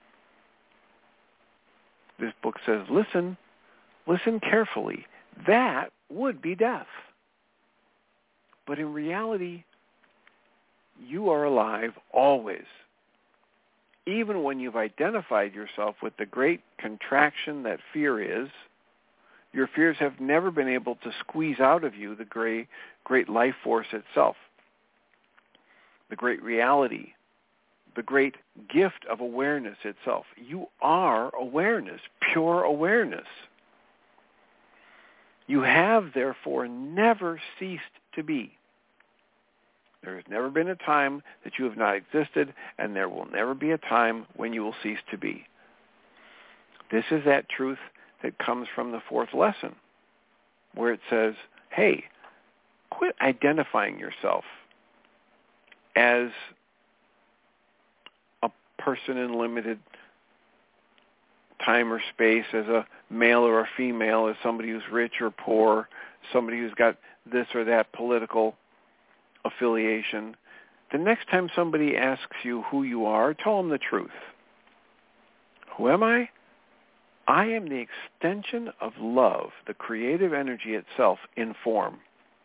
This book says, listen, listen carefully. That would be death. But in reality, you are alive always. Even when you've identified yourself with the great contraction that fear is, your fears have never been able to squeeze out of you the great, great life force itself, the great reality, the great gift of awareness itself. You are awareness, pure awareness. You have, therefore, never ceased to be. There has never been a time that you have not existed, and there will never be a time when you will cease to be. This is that truth that comes from the fourth lesson, where it says, hey, quit identifying yourself as a person in limited time or space, as a male or a female, as somebody who's rich or poor, somebody who's got this or that political affiliation. The next time somebody asks you who you are, tell them the truth. Who am I? I am the extension of love, the creative energy itself in form.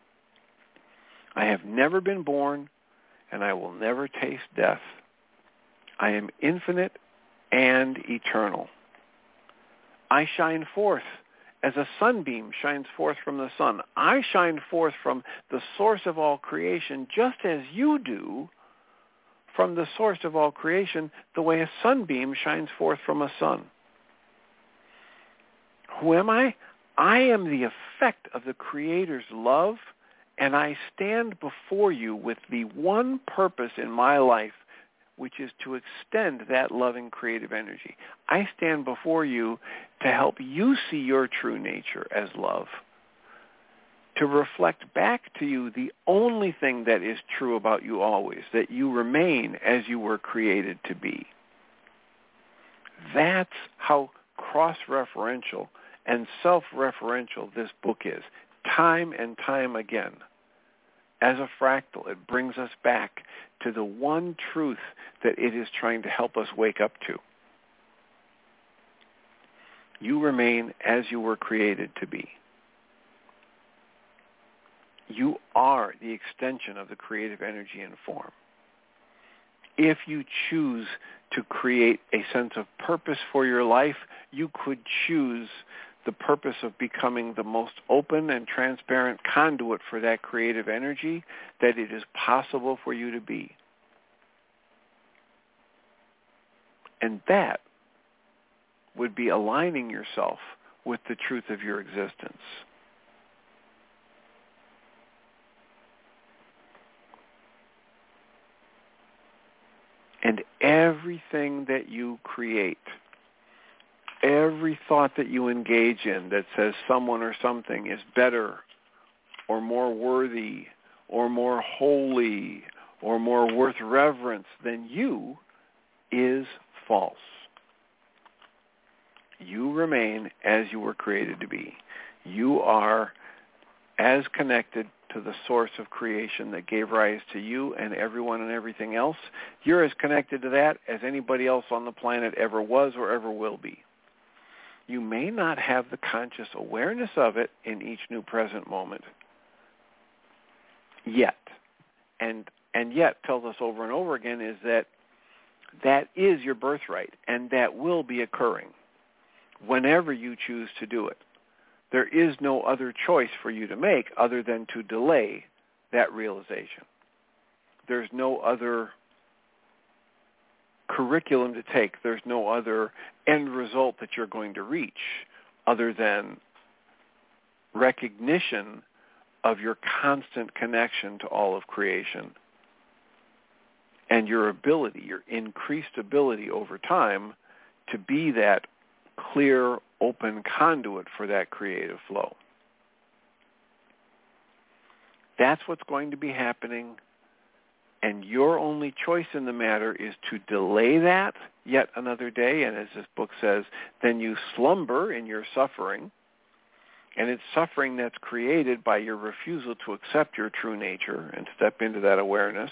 I have never been born, and I will never taste death. I am infinite and eternal. I shine forth as a sunbeam shines forth from the sun. I shine forth from the source of all creation, just as you do from the source of all creation, the way a sunbeam shines forth from a sun. Who am I? I am the effect of the Creator's love, and I stand before you with the one purpose in my life, which is to extend that loving creative energy. I stand before you to help you see your true nature as love, to reflect back to you the only thing that is true about you always, that you remain as you were created to be. That's how cross-referential and self-referential this book is, time and time again. As a fractal, it brings us back to the one truth that it is trying to help us wake up to. You remain as you were created to be. You are the extension of the creative energy and form. If you choose to create a sense of purpose for your life, you could choose the purpose of becoming the most open and transparent conduit for that creative energy that it is possible for you to be. And that would be aligning yourself with the truth of your existence. And everything that you create, every thought that you engage in that says someone or something is better or more worthy or more holy or more worth reverence than you is false. You remain as you were created to be. You are as connected to the source of creation that gave rise to you and everyone and everything else. You're as connected to that as anybody else on the planet ever was or ever will be. You may not have the conscious awareness of it in each new present moment yet. And and yet tells us over and over again is that that is your birthright, and that will be occurring whenever you choose to do it. There is no other choice for you to make other than to delay that realization. There's no other curriculum to take. There's no other end result that you're going to reach other than recognition of your constant connection to all of creation and your ability, your increased ability over time to be that clear, open conduit for that creative flow. That's what's going to be happening, and your only choice in the matter is to delay that yet another day, and as this book says, then you slumber in your suffering, and it's suffering that's created by your refusal to accept your true nature and step into that awareness.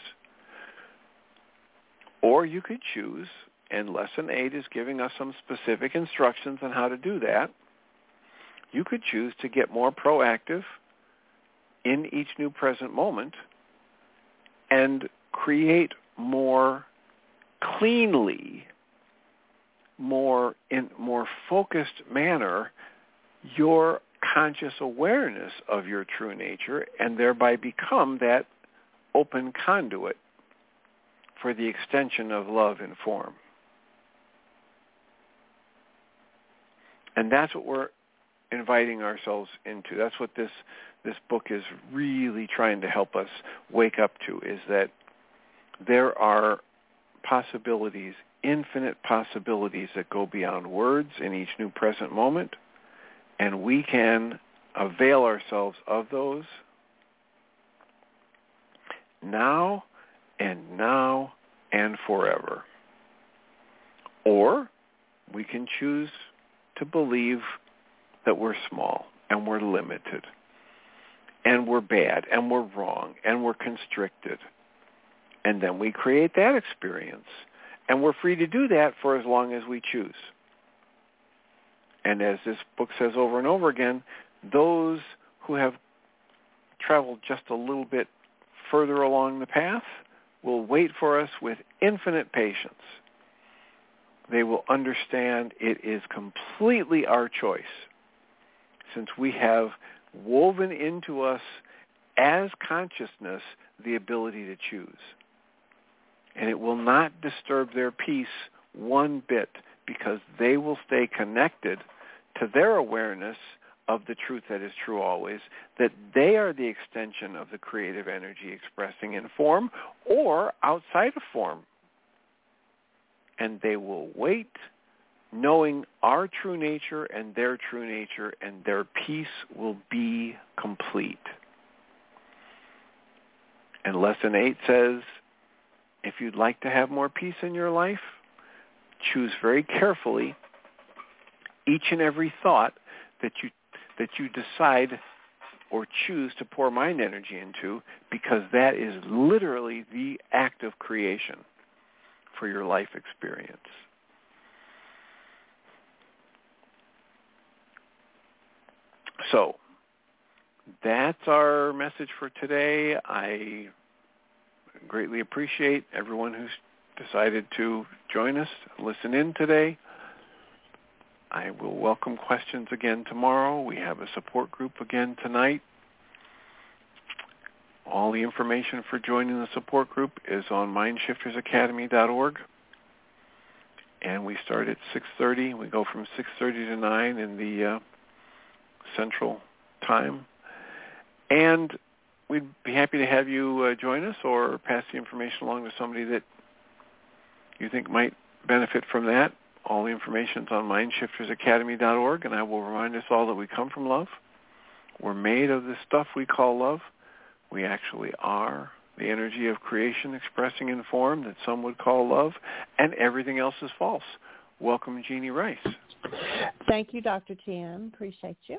Or you could choose, and Lesson eight is giving us some specific instructions on how to do that. You could choose to get more proactive in each new present moment and create more cleanly, more in more focused manner, your conscious awareness of your true nature, and thereby become that open conduit for the extension of love in form. And that's what we're inviting ourselves into. That's what this this book is really trying to help us wake up to, is that there are possibilities, infinite possibilities that go beyond words in each new present moment, and we can avail ourselves of those now and now and forever. Or we can choose to believe that we're small and we're limited and we're bad and we're wrong and we're constricted. And then we create that experience. And we're free to do that for as long as we choose. And as this book says over and over again, those who have traveled just a little bit further along the path will wait for us with infinite patience. They will understand it is completely our choice, since we have woven into us as consciousness the ability to choose. And it will not disturb their peace one bit, because they will stay connected to their awareness of the truth that is true always, that they are the extension of the creative energy expressing in form or outside of form. And they will wait, knowing our true nature and their true nature, and their peace will be complete. And Lesson eight says, if you'd like to have more peace in your life, choose very carefully each and every thought that you that you decide or choose to pour mind energy into, because that is literally the act of creation for your life experience. So that's our message for today. I greatly appreciate everyone who's decided to join us, listen in today. I will welcome questions again tomorrow. We have a support group again tonight. All the information for joining the support group is on mind shifters academy dot org. And we start at six thirty. We go from six thirty to nine in the uh, Central Time. And we'd be happy to have you uh, join us, or pass the information along to somebody that you think might benefit from that. All the information is on mind shifters academy dot org, and I will remind us all that we come from love. We're made of the stuff we call love. We actually are the energy of creation expressing in form that some would call love, and everything else is false. Welcome, Jeannie Rice. Thank you, Doctor Tim. Appreciate you.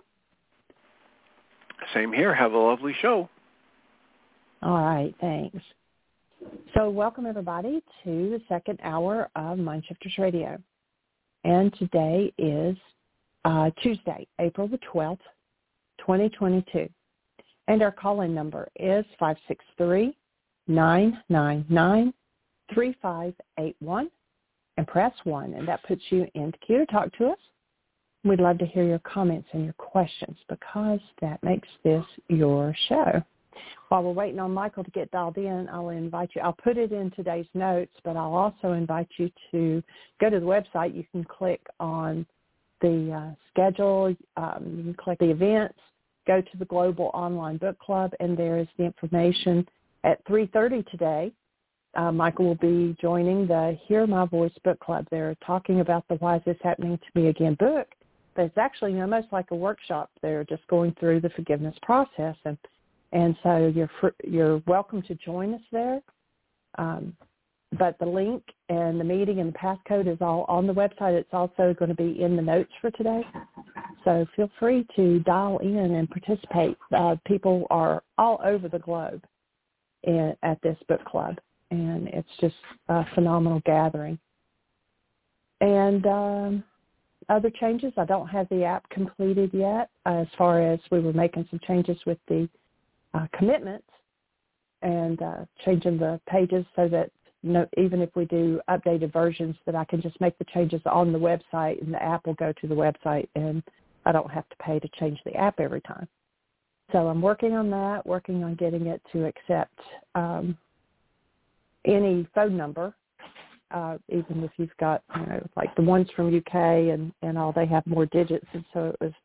Same here. Have a lovely show. All right, thanks. So welcome, everybody, to the second hour of Mind Shifters Radio. And today is uh, Tuesday, April the twelfth, twenty twenty-two. And our call-in number is five six three, nine nine nine, three five eight one. And press one, and that puts you in the queue to talk to us. We'd love to hear your comments and your questions, because that makes this your show. While we're waiting on Michael to get dialed in, I'll invite you. I'll put it in today's notes, but I'll also invite you to go to the website. You can click on the uh, schedule. Um, you can click the events, go to the Global Online Book Club, and there is the information. At three thirty today, uh, Michael will be joining the Hear My Voice Book Club. They're talking about the Why Is This Happening to Me Again book, but it's actually almost like a workshop. They're just going through the forgiveness process, and And so you're fr- you're welcome to join us there. Um, but the link and the meeting and the passcode is all on the website. It's also going to be in the notes for today. So feel free to dial in and participate. Uh, people are all over the globe in, at this book club, and it's just a phenomenal gathering. And um, other changes, I don't have the app completed yet, uh, as far as we were making some changes with the Uh, commitments and uh, changing the pages so that, you know, even if we do updated versions, that I can just make the changes on the website, and the app will go to the website, and I don't have to pay to change the app every time. So I'm working on that, working on getting it to accept um, any phone number, uh, even if you've got, you know, like the ones from U K and, and all, they have more digits, and so it was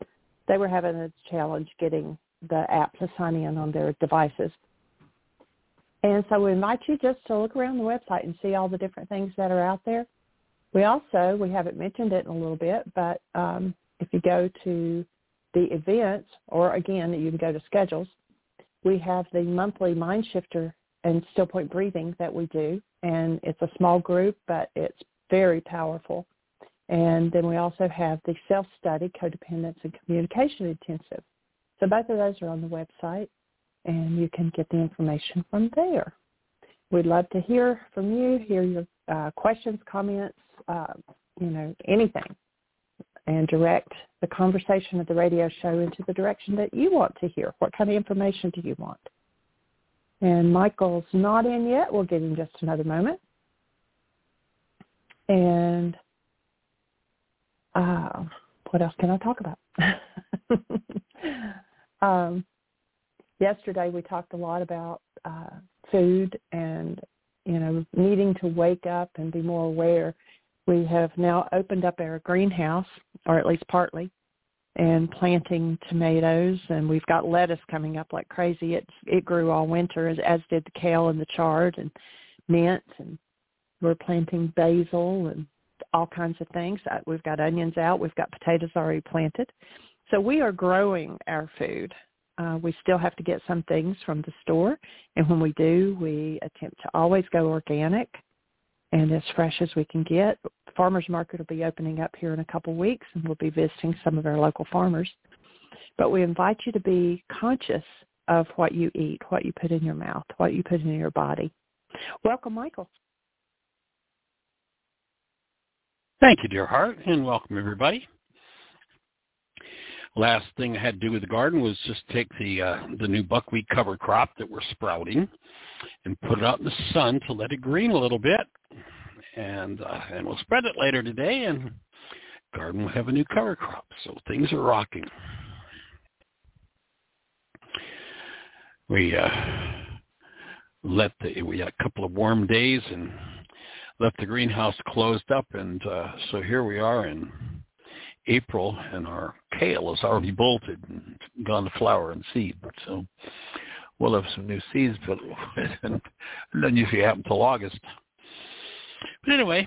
they were having a challenge getting the app to sign in on their devices. And so we invite you just to look around the website and see all the different things that are out there. We also, we haven't mentioned it in a little bit, but um, if you go to the events, or again, you can go to schedules, we have the monthly Mind Shifter and Still Point Breathing that we do. And it's a small group, but it's very powerful. And then we also have the self-study, Codependence and Communication Intensive. So both of those are on the website, and you can get the information from there. We'd love to hear from you, hear your uh, questions, comments, uh, you know, anything, and direct the conversation of the radio show into the direction that you want to hear. What kind of information do you want? And Michael's not in yet. We'll give him just another moment. And uh, what else can I talk about? um, yesterday we talked a lot about uh, food and, you know, needing to wake up and be more aware. We have now opened up our greenhouse, or at least partly, and planting tomatoes, and we've got lettuce coming up like crazy. It it grew all winter, as, as did the kale and the chard and mint, and we're planting basil and all kinds of things. We've got onions out. We've got potatoes already planted. So we are growing our food. Uh, we still have to get some things from the store, and when we do, we attempt to always go organic and as fresh as we can get. Farmers Market will be opening up here in a couple weeks, and we'll be visiting some of our local farmers. But we invite you to be conscious of what you eat, what you put in your mouth, what you put in your body. Welcome, Michael. Thank you, dear heart, and welcome, everybody. Last thing I had to do with the garden was just take the uh, the new buckwheat cover crop that we're sprouting and put it out in the sun to let it green a little bit. And uh, and we'll spread it later today, and the garden will have a new cover crop. So things are rocking. We uh, let the we had a couple of warm days and left the greenhouse closed up, and uh, so here we are in April, and our kale is already bolted and gone to flower and seed. So we'll have some new seeds, but and it doesn't usually happen until August. But anyway,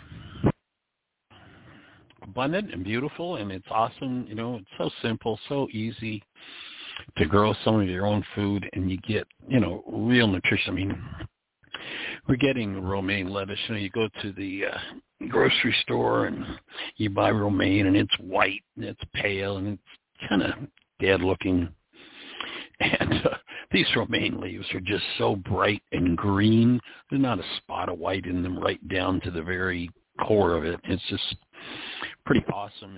abundant and beautiful, and it's awesome. You know, it's so simple, so easy to grow some of your own food, and you get, you know, real nutrition. I mean, we're getting romaine lettuce. You know, you go to the uh, grocery store and you buy romaine, and it's white, and it's pale, and it's kind of dead-looking. And uh, these romaine leaves are just so bright and green. There's not a spot of white in them right down to the very core of it. It's just pretty awesome.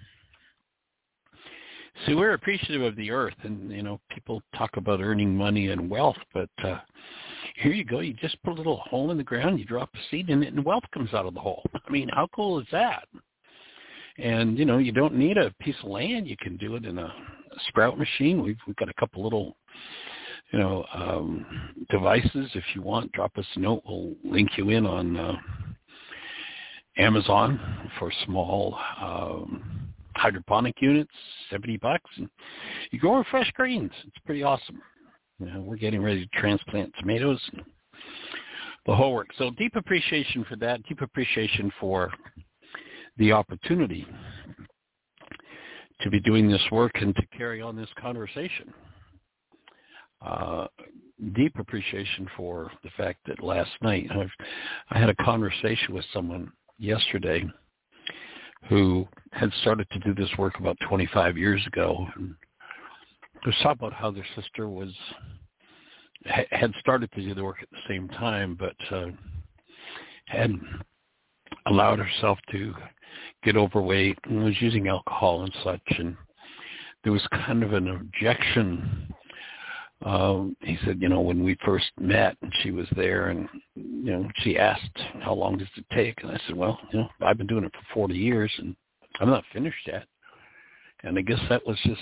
So we're appreciative of the earth, and, you know, people talk about earning money and wealth, but uh, here you go. You just put a little hole in the ground, you drop a seed in it, and wealth comes out of the hole. I mean, how cool is that? And, you know, you don't need a piece of land. You can do it in a, a sprout machine. We've, we've got a couple little, you know, um, devices. If you want, drop us a note. We'll link you in on uh, Amazon for small um, hydroponic units, seventy bucks. And you grow fresh greens. It's pretty awesome. You know, we're getting ready to transplant tomatoes and the whole work. So deep appreciation for that, deep appreciation for the opportunity to be doing this work and to carry on this conversation. Uh, deep appreciation for the fact that last night I've, I had a conversation with someone yesterday who had started to do this work about twenty-five years ago. And was talking about how their sister was had started to do the work at the same time, but uh, had allowed herself to get overweight and was using alcohol and such. And there was kind of an objection. Um, he said, you know, when we first met and she was there, and, you know, she asked, how long does it take? And I said, well, you know, I've been doing it for forty years and I'm not finished yet. And I guess that was just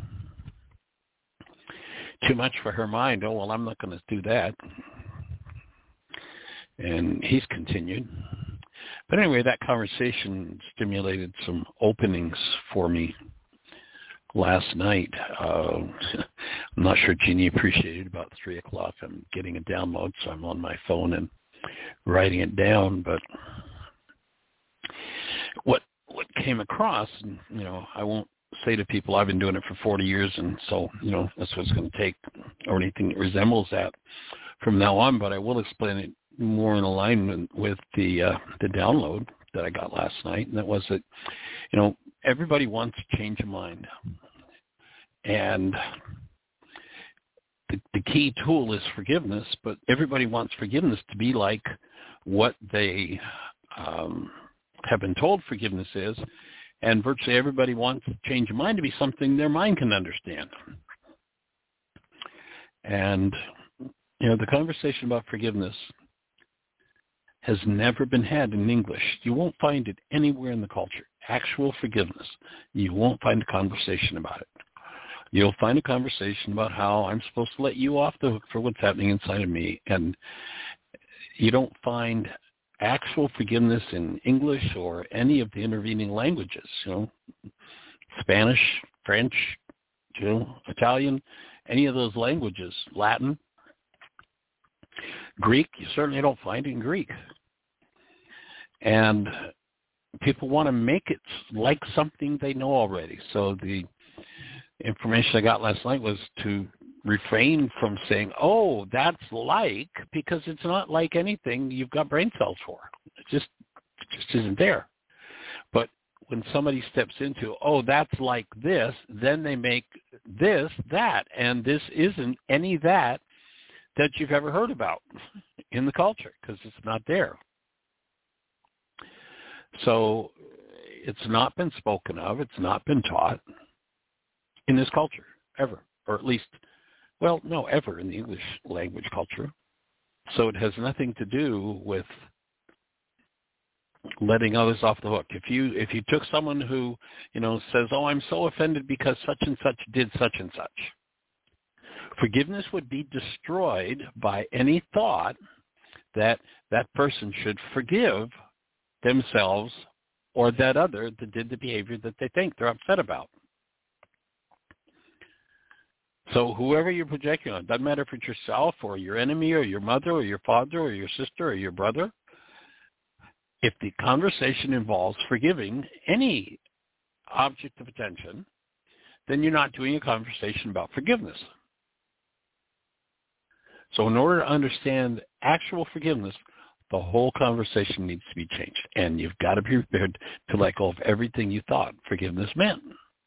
too much for her mind. Oh, well, I'm not going to do that. And he's continued. But anyway, that conversation stimulated some openings for me last night. Uh, I'm not sure Jeannie appreciated about three o'clock. I'm getting a download, so I'm on my phone and writing it down. But what what came across, and, you know, I won't say to people I've been doing it for forty years, and so, you know, that's what it's going to take, or anything that resembles that from now on. But I will explain it more in alignment with the uh, the download that I got last night, and that was that, you know, everybody wants to change of mind, and the, the key tool is forgiveness. But everybody wants forgiveness to be like what they um, have been told forgiveness is, and virtually everybody wants change of mind to be something their mind can understand. And, you know, the conversation about forgiveness has never been had in English. You won't find it anywhere in the culture. Actual forgiveness. You won't find a conversation about it. You'll find a conversation about how I'm supposed to let you off the hook for what's happening inside of me. And you don't find actual forgiveness in English or any of the intervening languages, you know, Spanish, French, you know, Italian, any of those languages, Latin, Greek, you certainly don't find it in Greek. And people want to make it like something they know already. So the information I got last night was to refrain from saying, oh, that's like, because it's not like anything you've got brain cells for. It just, it just isn't there. But when somebody steps into, oh, that's like this, then they make this that, and this isn't any that that you've ever heard about in the culture, because it's not there. So it's not been spoken of. It's not been taught in this culture, ever, or at least, well, no, ever in the English language culture. So it has nothing to do with letting others off the hook. If you if you took someone who, you know, says, oh, I'm so offended because such and such did such and such, forgiveness would be destroyed by any thought that that person should forgive themselves or that other that did the behavior that they think they're upset about. So whoever you're projecting on, doesn't matter if it's yourself or your enemy or your mother or your father or your sister or your brother, if the conversation involves forgiving any object of attention, then you're not doing a conversation about forgiveness. So in order to understand actual forgiveness, the whole conversation needs to be changed. And you've got to be prepared to let go of everything you thought forgiveness meant.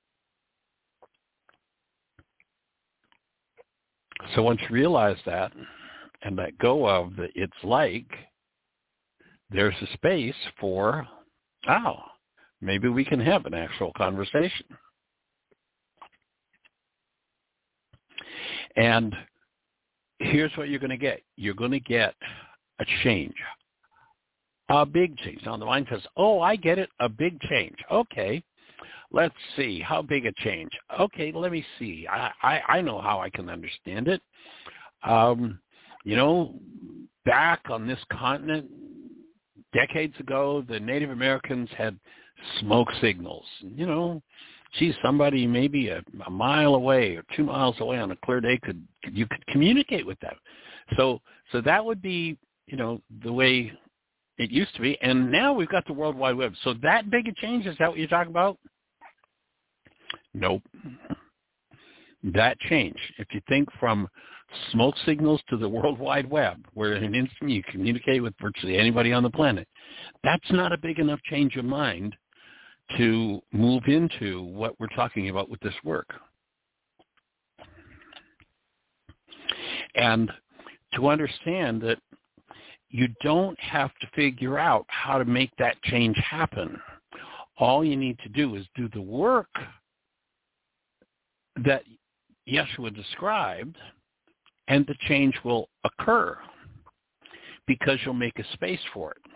So once you realize that and let go of the it's like, there's a space for, oh, maybe we can have an actual conversation. And here's what you're going to get. You're going to get a change, a big change. Now the mind says, oh, I get it, a big change. Okay, let's see, how big a change? Okay, let me see. I, I, I know how I can understand it. Um, you know, back on this continent, decades ago, the Native Americans had smoke signals. You know, geez, somebody maybe a, a mile away or two miles away on a clear day could, could you could communicate with them. So, so that would be, you know, the way it used to be. And now we've got the World Wide Web. So that big a change, is that what you're talking about? Nope. That changed. If you think from smoke signals to the World Wide Web, where in an instant you communicate with virtually anybody on the planet, that's not a big enough change of mind to move into what we're talking about with this work. And to understand that you don't have to figure out how to make that change happen. All you need to do is do the work that Yeshua described, and the change will occur because you'll make a space for it.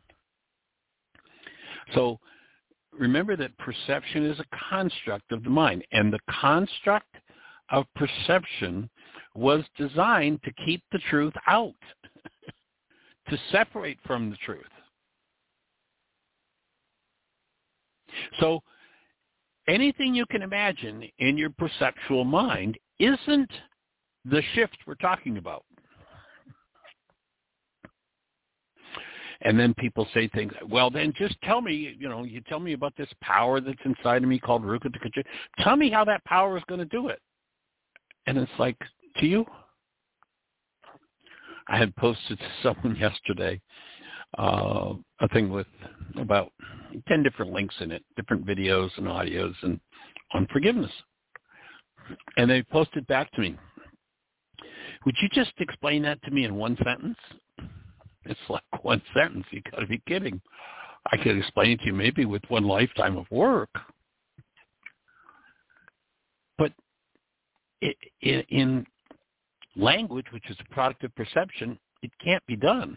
So remember that perception is a construct of the mind, and the construct of perception was designed to keep the truth out, to separate from the truth. So anything you can imagine in your perceptual mind isn't the shift we're talking about. And then people say things, well, then just tell me, you know, you tell me about this power that's inside of me called Rukkhadevata. Tell me how that power is going to do it. And it's like, to you? I had posted to someone yesterday uh, a thing with about ten different links in it, different videos and audios and on forgiveness. And they posted back to me, would you just explain that to me in one sentence? It's like one sentence. You got to be kidding. I could explain it to you maybe with one lifetime of work. But it, it, in language, which is a product of perception, it can't be done.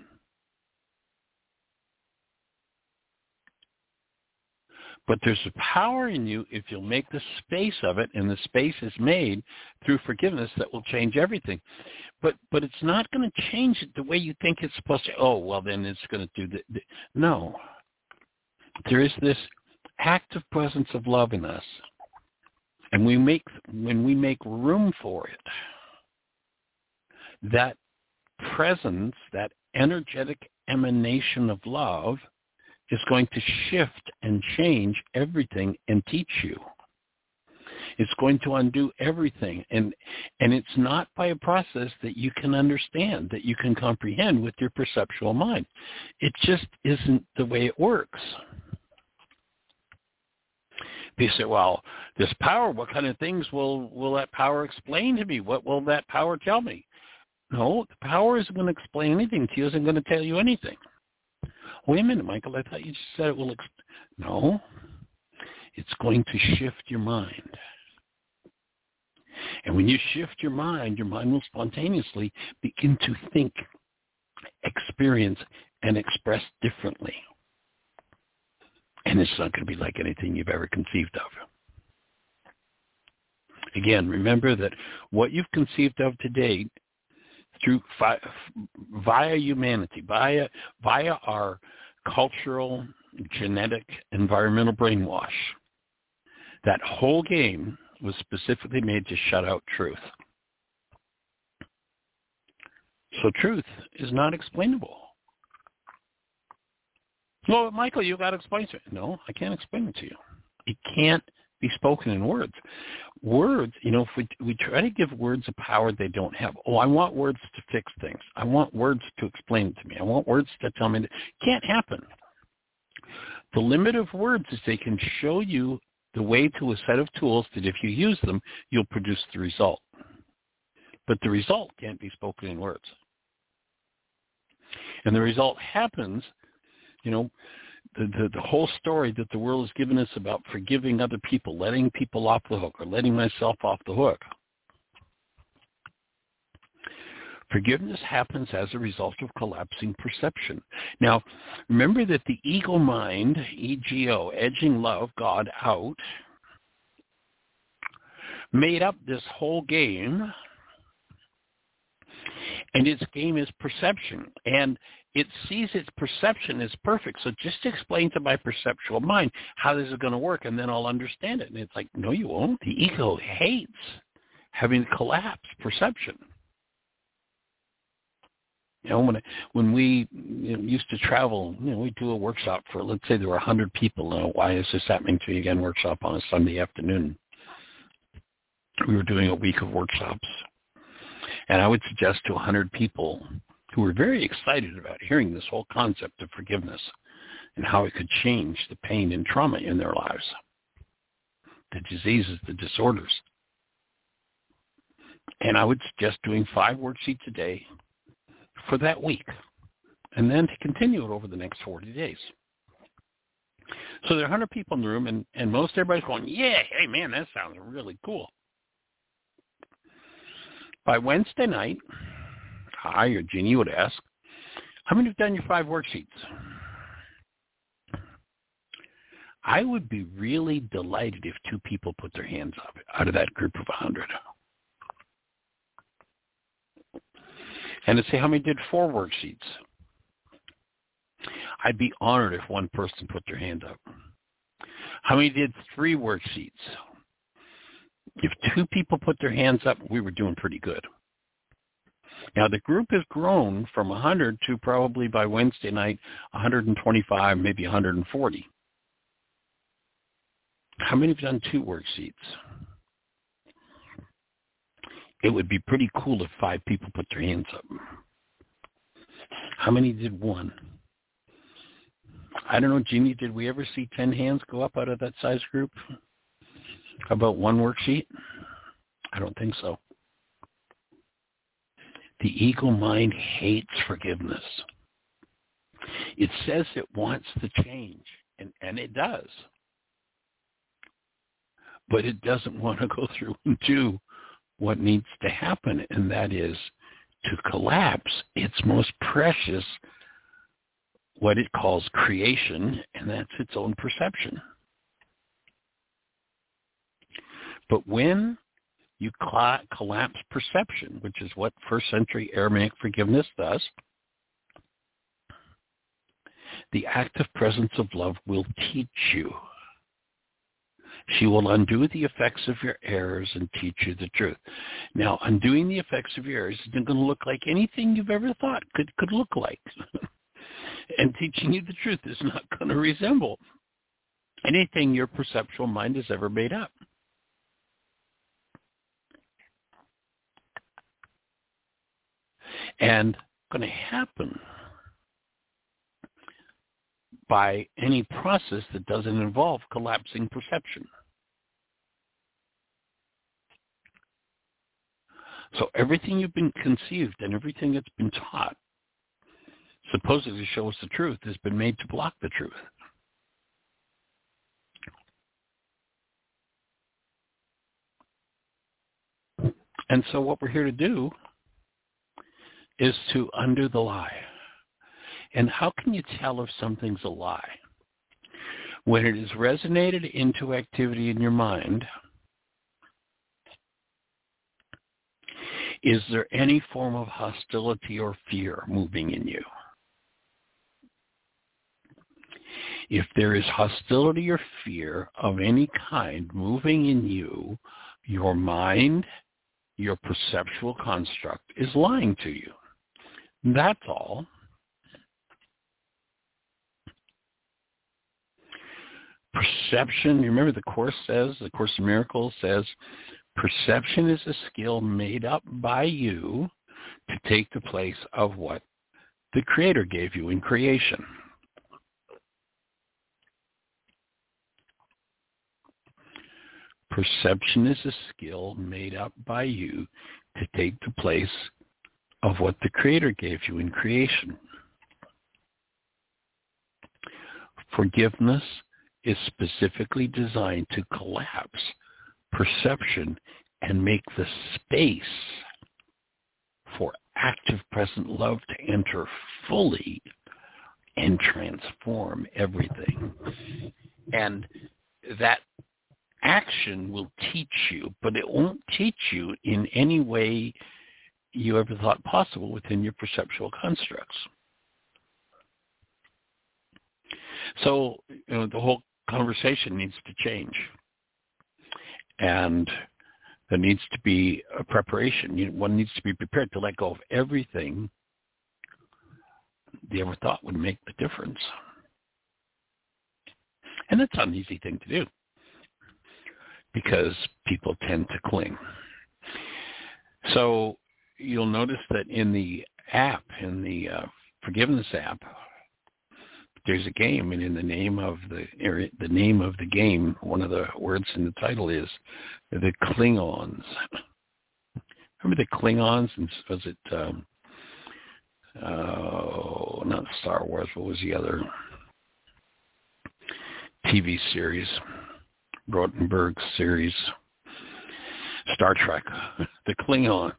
But there's a power in you if you'll make the space of it, and the space is made through forgiveness that will change everything. But but it's not going to change it the way you think it's supposed to. Oh, well, then it's going to do the, the no. There is this active presence of love in us, and we make when we make room for it, that presence, that energetic emanation of love, is going to shift and change everything and teach you. It's going to undo everything. And and it's not by a process that you can understand, that you can comprehend with your perceptual mind. It just isn't the way it works. They say, well, this power, what kind of things will, will that power explain to me? What will that power tell me? No, the power isn't going to explain anything to you. It isn't going to tell you anything. Wait a minute, Michael, I thought you just said it will... Ex-. No, it's going to shift your mind. And when you shift your mind, your mind will spontaneously begin to think, experience, and express differently. And it's not going to be like anything you've ever conceived of. Again, remember that what you've conceived of today through via humanity, via via our cultural, genetic, environmental brainwash, that whole game was specifically made to shut out truth. So truth is not explainable. Well, Michael, you got to explain it. No, I can't explain it to you. It can't be spoken in words. Words, you know, if we we try to give words a power they don't have. Oh, I want words to fix things. I want words to explain it to me. I want words to tell me that. It can't happen. The limit of words is they can show you the way to a set of tools that if you use them, you'll produce the result. But the result can't be spoken in words. And the result happens, you know, The, the, the whole story that the world has given us about forgiving other people, letting people off the hook, or letting myself off the hook. Forgiveness happens as a result of collapsing perception. Now, remember that the ego mind, E G O, edging love, God out, made up this whole game, and its game is perception. And it sees its perception as perfect. So just explain to my perceptual mind how this is going to work, and then I'll understand it. And it's like, no, you won't. The ego hates having collapsed perception. You know, when when we you know, used to travel, you know, we do a workshop for, let's say there were one hundred people. You know, why is this happening to you again? Workshop on a Sunday afternoon. We were doing a week of workshops. And I would suggest to one hundred people who were very excited about hearing this whole concept of forgiveness and how it could change the pain and trauma in their lives, the diseases, the disorders. And I would suggest doing five worksheets a day for that week, and then to continue it over the next forty days. So there are one hundred people in the room, and, and most everybody's going, yeah, hey, man, that sounds really cool. By Wednesday night, I or Jeannie would ask, how many have done your five worksheets? I would be really delighted if two people put their hands up out of that group of one hundred. And to say, how many did four worksheets? I'd be honored if one person put their hand up. How many did three worksheets? If two people put their hands up, we were doing pretty good. Now, the group has grown from one hundred to probably by Wednesday night, one hundred twenty-five, maybe one hundred forty. How many have done two worksheets? It would be pretty cool if five people put their hands up. How many did one? I don't know, Jeannie, did we ever see ten hands go up out of that size group? How about one worksheet? I don't think so. The ego mind hates forgiveness. It says it wants to change, and, and it does. But it doesn't want to go through and do what needs to happen, and that is to collapse its most precious, what it calls creation, and that's its own perception. But when you cl- collapse perception, which is what first century Aramaic forgiveness does, the active presence of love will teach you. She will undo the effects of your errors and teach you the truth. Now, undoing the effects of your errors isn't going to look like anything you've ever thought could, could look like. And teaching you the truth is not going to resemble anything your perceptual mind has ever made up. And going to happen by any process that doesn't involve collapsing perception. So everything you've been conceived and everything that's been taught, supposedly to show us the truth, has been made to block the truth. And so what we're here to do is to undo the lie. And how can you tell if something's a lie? When it is resonated into activity in your mind, is there any form of hostility or fear moving in you? If there is hostility or fear of any kind moving in you, your mind, your perceptual construct is lying to you. That's all. Perception, you remember the Course says, the Course in Miracles says, perception is a skill made up by you to take the place of what the Creator gave you in creation. Perception is a skill made up by you to take the place of what the Creator gave you in creation. Forgiveness is specifically designed to collapse perception and make the space for active present love to enter fully and transform everything. And that action will teach you, but it won't teach you in any way you ever thought possible within your perceptual constructs. So, you know, the whole conversation needs to change. And there needs to be a preparation. You know, one needs to be prepared to let go of everything they ever thought would make the difference. And that's not an easy thing to do because people tend to cling. So you'll notice that in the app, in the uh, Forgiveness app, there's a game, and in the name of the the name of the game, one of the words in the title is the Klingons. Remember the Klingons? And was it um, uh, not Star Wars? What was the other T V series? Rottenberg series, Star Trek, the Klingons.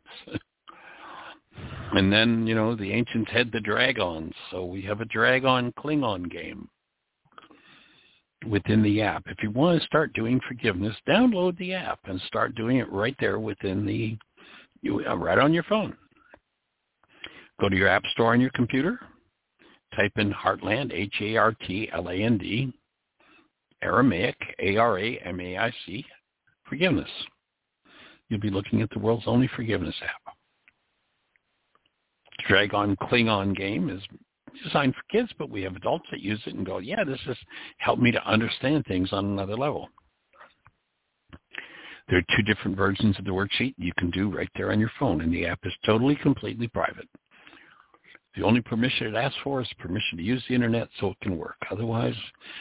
And then, you know, the ancients had the dragons, so we have a Dragon Klingon game within the app. If you want to start doing forgiveness, download the app and start doing it right there within the, right on your phone. Go to your app store on your computer, type in Heartland, H A R T L A N D, Aramaic, A R A M A I C, forgiveness. You'll be looking at the world's only forgiveness app. Dragon Klingon game is designed for kids, but we have adults that use it and go, yeah, this has helped me to understand things on another level. There are two different versions of the worksheet you can do right there on your phone, and the app is totally, completely private. The only permission it asks for is permission to use the internet so it can work. Otherwise,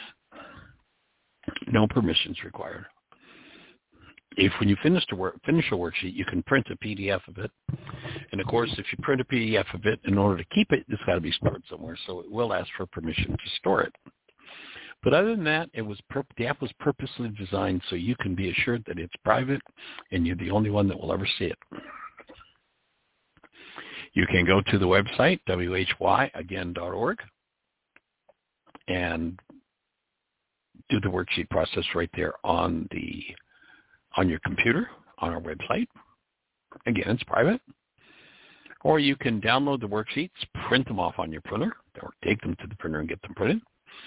no permissions required. If when you finish, the work, finish a worksheet, you can print a P D F of it. And, of course, if you print a P D F of it, in order to keep it, it's got to be stored somewhere, so it will ask for permission to store it. But other than that, it was pur- the app was purposely designed so you can be assured that it's private and you're the only one that will ever see it. You can go to the website, W H Y again dot org, and do the worksheet process right there on the on your computer, on our website. Again, it's private. Or you can download the worksheets, print them off on your printer, or take them to the printer and get them printed,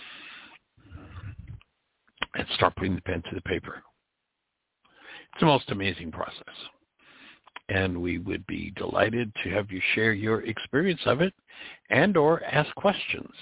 and start putting the pen to the paper. It's the most amazing process. And we would be delighted to have you share your experience of it and or ask questions.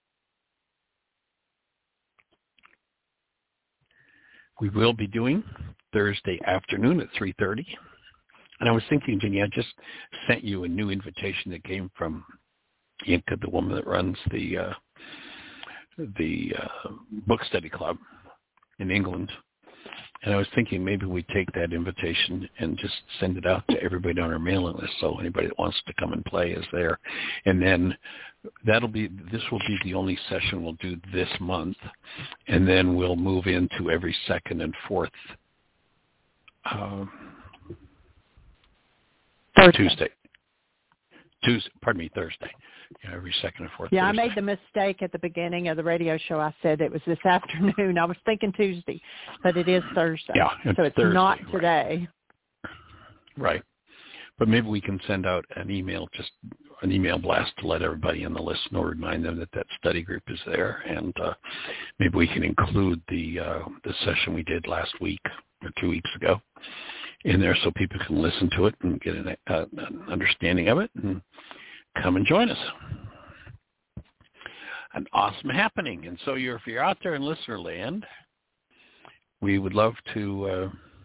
We will be doing Thursday afternoon at three thirty. And I was thinking, Jenny, I just sent you a new invitation that came from Inca, the woman that runs the uh, the uh, book study club in England. And I was thinking maybe we take that invitation and just send it out to everybody on our mailing list, so anybody that wants to come and play is there. And then that'll be this will be the only session we'll do this month, and then we'll move into every second and fourth uh, Tuesday. Tuesday, pardon me, Thursday. Yeah, every second and fourth. Yeah, Thursday. I made the mistake at the beginning of the radio show. I said it was this afternoon. I was thinking Tuesday, but it is Thursday. Yeah, it's so it's Thursday, not today. Right. right. But maybe we can send out an email, just an email blast to let everybody on the list know, remind them that that study group is there, and uh, maybe we can include the uh, the session we did last week or two weeks ago in there, so people can listen to it and get an, uh, an understanding of it, and come and join us. An awesome happening. And so you're, if you're out there in listener land, we would love to uh,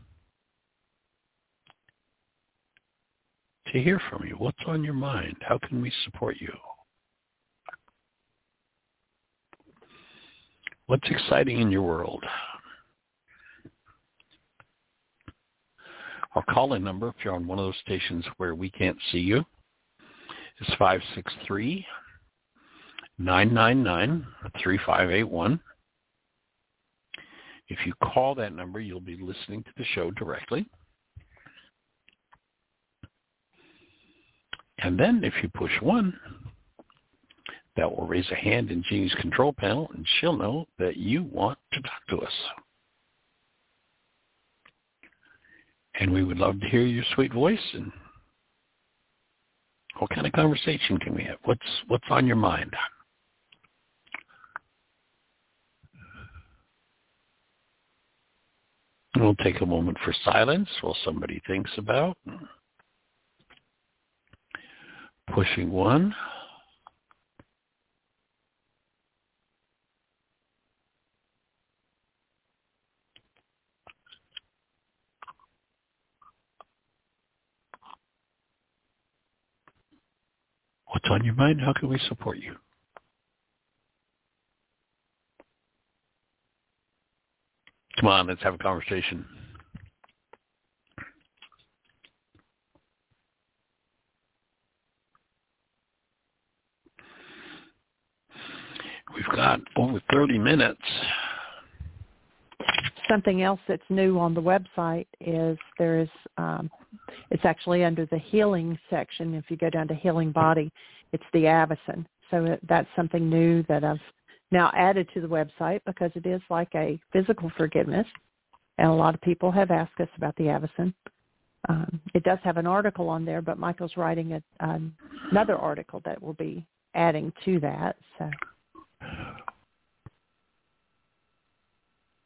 to hear from you. What's on your mind? How can we support you? What's exciting in your world? Our call-in number, if you're on one of those stations where we can't see you, is five six three, nine nine nine, three five eight one. If you call that number, you'll be listening to the show directly. And then if you push one, that will raise a hand in Jeannie's control panel, and she'll know that you want to talk to us. And we would love to hear your sweet voice. And what kind of conversation can we have? What's what's on your mind? We'll take a moment for silence while somebody thinks about pushing one. What's on your mind? How can we support you? Come on, let's have a conversation. We've got over thirty minutes. Something else that's new on the website is there is, um, it's actually under the healing section. If you go down to healing body, it's the Avacyn. So that's something new that I've now added to the website because it is like a physical forgiveness. And a lot of people have asked us about the Avacyn. Um, it does have an article on there, but Michael's writing a, um, another article that will be adding to that. So.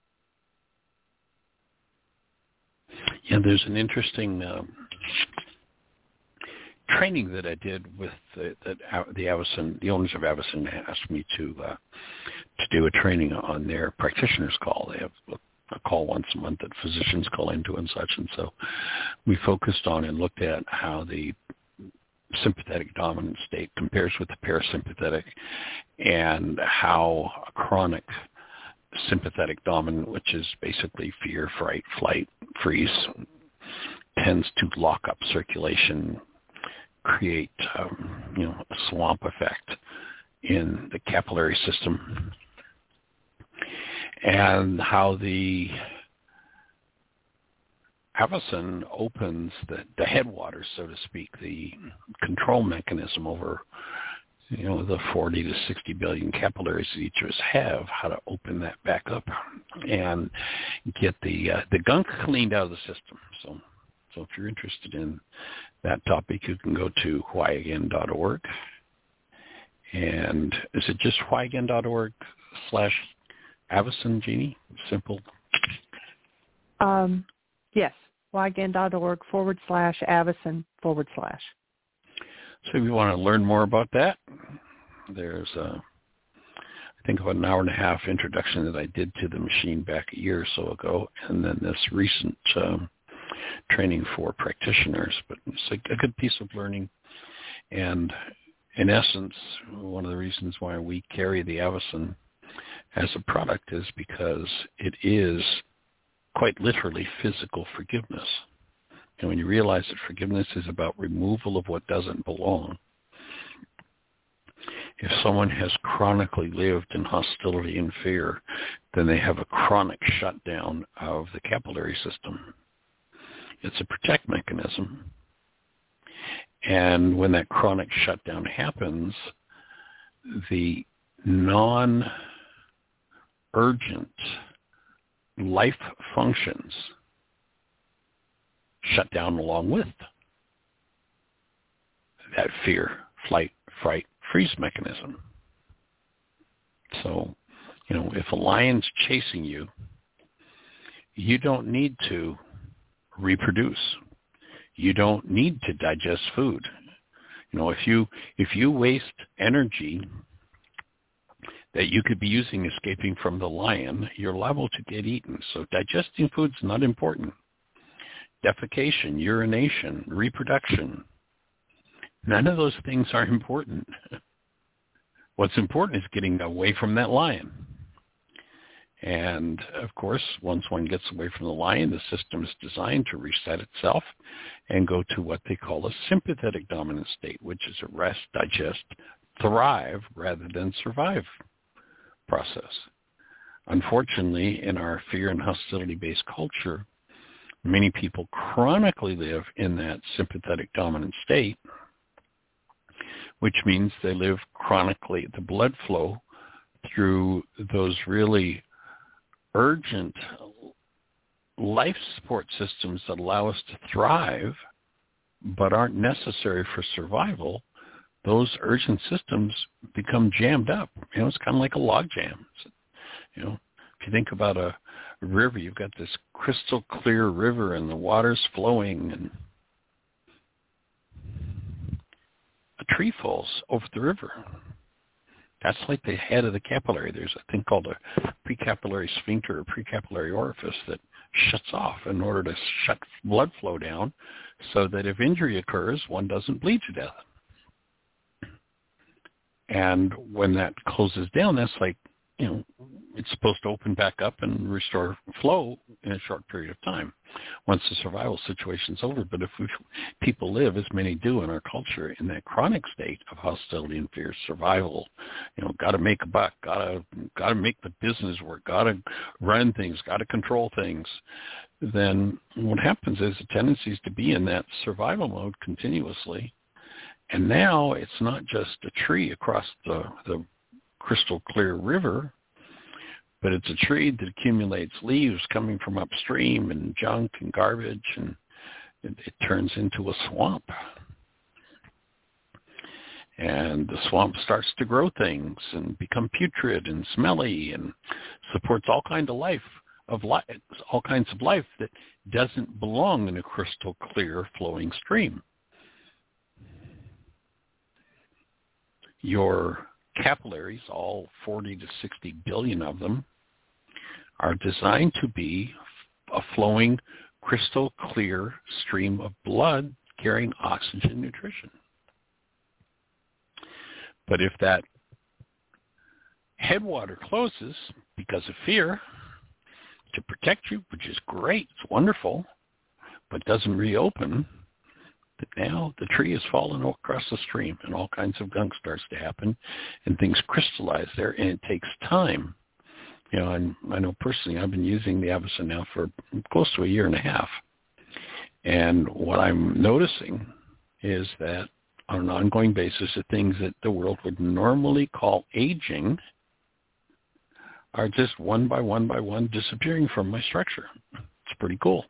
and there's an interesting um, training that I did with the, that the Avacen, the owners of Avacen asked me to uh, to do a training on their practitioners call. They have a call once a month that physicians call into and such, and so we focused on and looked at how the sympathetic dominant state compares with the parasympathetic, and how a chronic sympathetic dominant, which is basically fear, fright, flight, freeze, tends to lock up circulation, create um, you know, a swamp effect in the capillary system, and how the Avacen opens the, the headwaters, so to speak, the control mechanism over, you know, the forty to sixty billion capillaries that each of us have, how to open that back up and get the uh, the gunk cleaned out of the system. So, so if you're interested in that topic, you can go to why again dot org. And is it just why again dot org slash Avacen, Jeannie? Simple. Um, yes, why again dot org forward slash Avacen forward slash. So if you want to learn more about that, there's, a, I think, about an hour and a half introduction that I did to the machine back a year or so ago, and then this recent um, training for practitioners. But it's a, a good piece of learning. And in essence, one of the reasons why we carry the Avacen as a product is because it is quite literally physical forgiveness. And when you realize that forgiveness is about removal of what doesn't belong, if someone has chronically lived in hostility and fear, then they have a chronic shutdown of the capillary system. It's a protect mechanism. And when that chronic shutdown happens, the non-urgent life functions shut down along with that fear, flight, fright, freeze mechanism. So, you know, if a lion's chasing you, you don't need to reproduce. You don't need to digest food. You know, if you if you waste energy that you could be using escaping from the lion, you're liable to get eaten. So digesting food's not important. Defecation, urination, reproduction, none of those things are important. What's important is getting away from that lion. And, of course, once one gets away from the lion, the system is designed to reset itself and go to what they call a sympathetic dominant state, which is a rest, digest, thrive rather than survive process. Unfortunately, in our fear and hostility-based culture, many people chronically live in that sympathetic dominant state, which means they live chronically, the blood flow through those really urgent life support systems that allow us to thrive but aren't necessary for survival. Those urgent systems become jammed up. You know, it's kind of like a log jam. You know, if you think about a river, you've got this crystal clear river and the water's flowing and a tree falls over the river. That's like the head of the capillary. There's a thing called a precapillary sphincter or precapillary orifice that shuts off in order to shut blood flow down so that if injury occurs, one doesn't bleed to death. And when that closes down, that's like, you know, it's supposed to open back up and restore flow in a short period of time once the survival situation's over. But if we, people live, as many do in our culture, in that chronic state of hostility and fear, survival, you know, got to make a buck, got to got to make the business work, got to run things, got to control things, then what happens is the tendency is to be in that survival mode continuously. And now it's not just a tree across the, the crystal clear river, but it's a tree that accumulates leaves coming from upstream and junk and garbage, and it, it turns into a swamp. And the swamp starts to grow things and become putrid and smelly and supports all kinds of life of life, all kinds of life that doesn't belong in a crystal clear flowing stream. Your capillaries, all forty to sixty billion of them, are designed to be a flowing crystal clear stream of blood carrying oxygen nutrition. But if that headwater closes because of fear to protect you, which is great, it's wonderful, but doesn't reopen, now the tree has fallen across the stream and all kinds of gunk starts to happen and things crystallize there, and it takes time. You know, and I know personally I've been using the Avacyn now for close to a year and a half. And what I'm noticing is that on an ongoing basis, the things that the world would normally call aging are just one by one by one disappearing from my structure. It's pretty cool.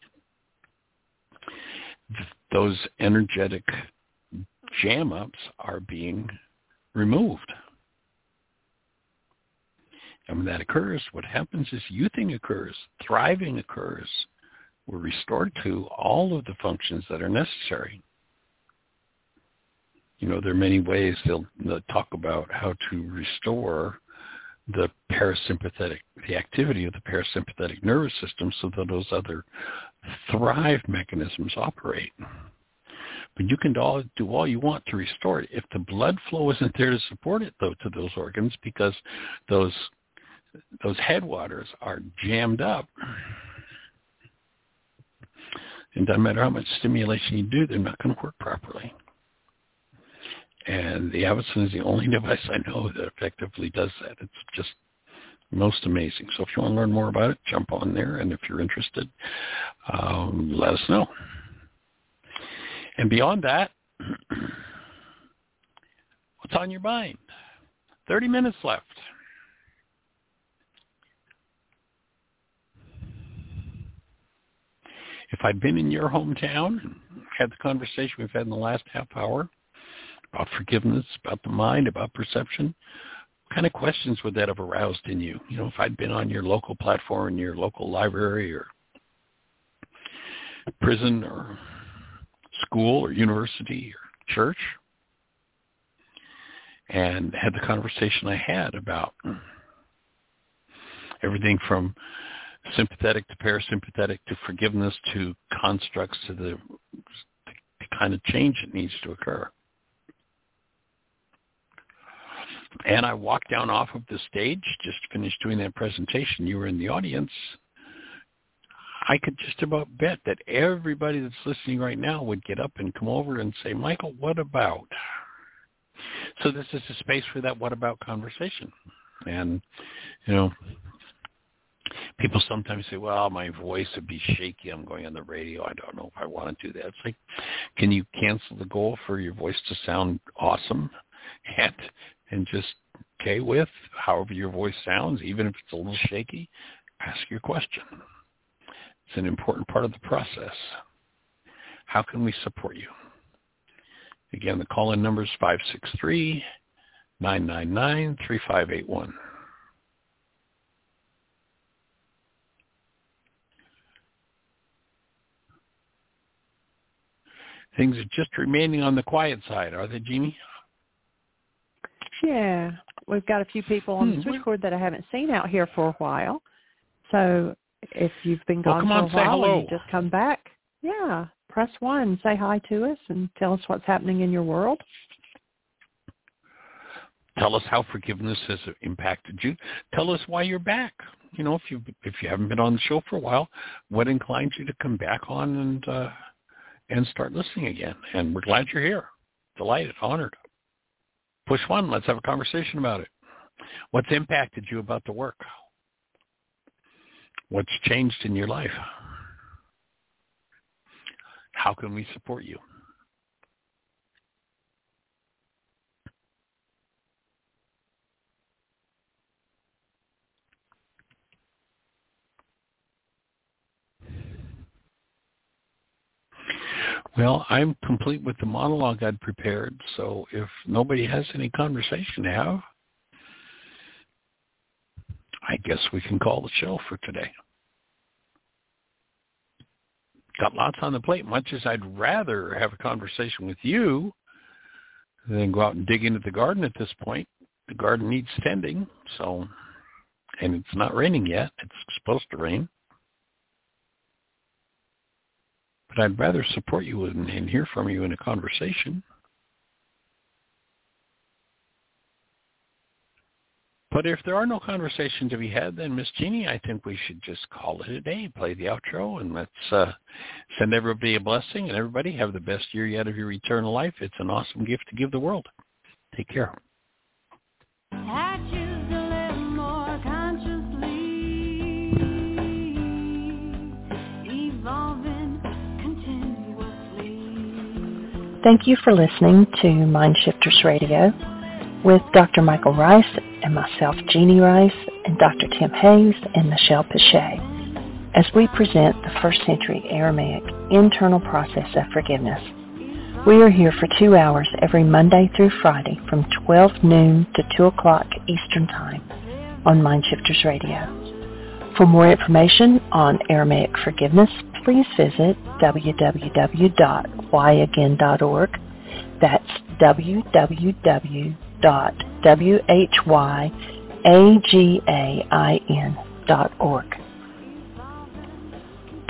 Those energetic jam-ups are being removed. And when that occurs, what happens is youthing occurs, thriving occurs. We're restored to all of the functions that are necessary. You know, there are many ways they'll, they'll talk about how to restore the parasympathetic, the activity of the parasympathetic nervous system so that those other thrive mechanisms operate. But you can do all, do all you want to restore it. If the blood flow isn't there to support it, though, to those organs, because those those headwaters are jammed up, and doesn't matter how much stimulation you do, they're not going to work properly. And the Avacyn is the only device I know that effectively does that. It's just most amazing. So if you want to learn more about it, jump on there. And if you're interested, um, let us know. And beyond that, what's on your mind? thirty minutes left. If I'd been in your hometown and had the conversation we've had in the last half hour about forgiveness, about the mind, about perception, what kind of questions would that have aroused in you? You know, if I'd been on your local platform, your local library or prison or school or university or church, and had the conversation I had about everything from sympathetic to parasympathetic to forgiveness to constructs to the, the kind of change that needs to occur. And I walked down off of the stage, just finished doing that presentation. You were in the audience. I could just about bet that everybody that's listening right now would get up and come over and say, Michael, what about? So this is a space for that what about conversation. And, you know, people sometimes say, well, my voice would be shaky. I'm going on the radio. I don't know if I want to do that. It's like, can you cancel the goal for your voice to sound awesome and, and just okay with however your voice sounds, even if it's a little shaky? Ask your question. It's an important part of the process. How can we support you? Again, the call-in number is five six three, nine nine nine, three five eight one. Things are just remaining on the quiet side, are they, Jeannie? Yeah. We've got a few people on the switchboard that I haven't seen out here for a while. So if you've been gone well, for on, a while and you just come back, yeah, press one, say hi to us, and tell us what's happening in your world. Tell us how forgiveness has impacted you. Tell us why you're back. You know, if you if you haven't been on the show for a while, what inclines you to come back on and uh, and start listening again? And we're glad you're here. Delighted, honored. Push one. Let's have a conversation about it. What's impacted you about the work? What's changed in your life? How can we support you? Well, I'm complete with the monologue I'd prepared, so if nobody has any conversation to have, I guess we can call the show for today. got lots on the plate, much as I'd rather have a conversation with you than go out and dig into the garden at this point. The garden needs tending, so, and it's not raining yet. It's supposed to rain. But I'd rather support you and, and hear from you in a conversation. But if there are no conversations to be had, then Miss Jeannie, I think we should just call it a day, play the outro, and let's uh, send everybody a blessing, and everybody have the best year yet of your eternal life. It's an awesome gift to give the world. Take care. I choose to live more consciously, evolving continuously. Thank you for listening to Mind Shifters Radio with Doctor Michael Ryce and myself, Jeannie Ryce, and Doctor Tim Hayes and Michelle Pache, as we present the first century Aramaic internal process of forgiveness. We are here for two hours every Monday through Friday from twelve noon to two o'clock Eastern Time on Mind Shifters Radio. For more information on Aramaic forgiveness, please visit w w w dot why again dot org. That's w w w dot w h y a g a i n dot org.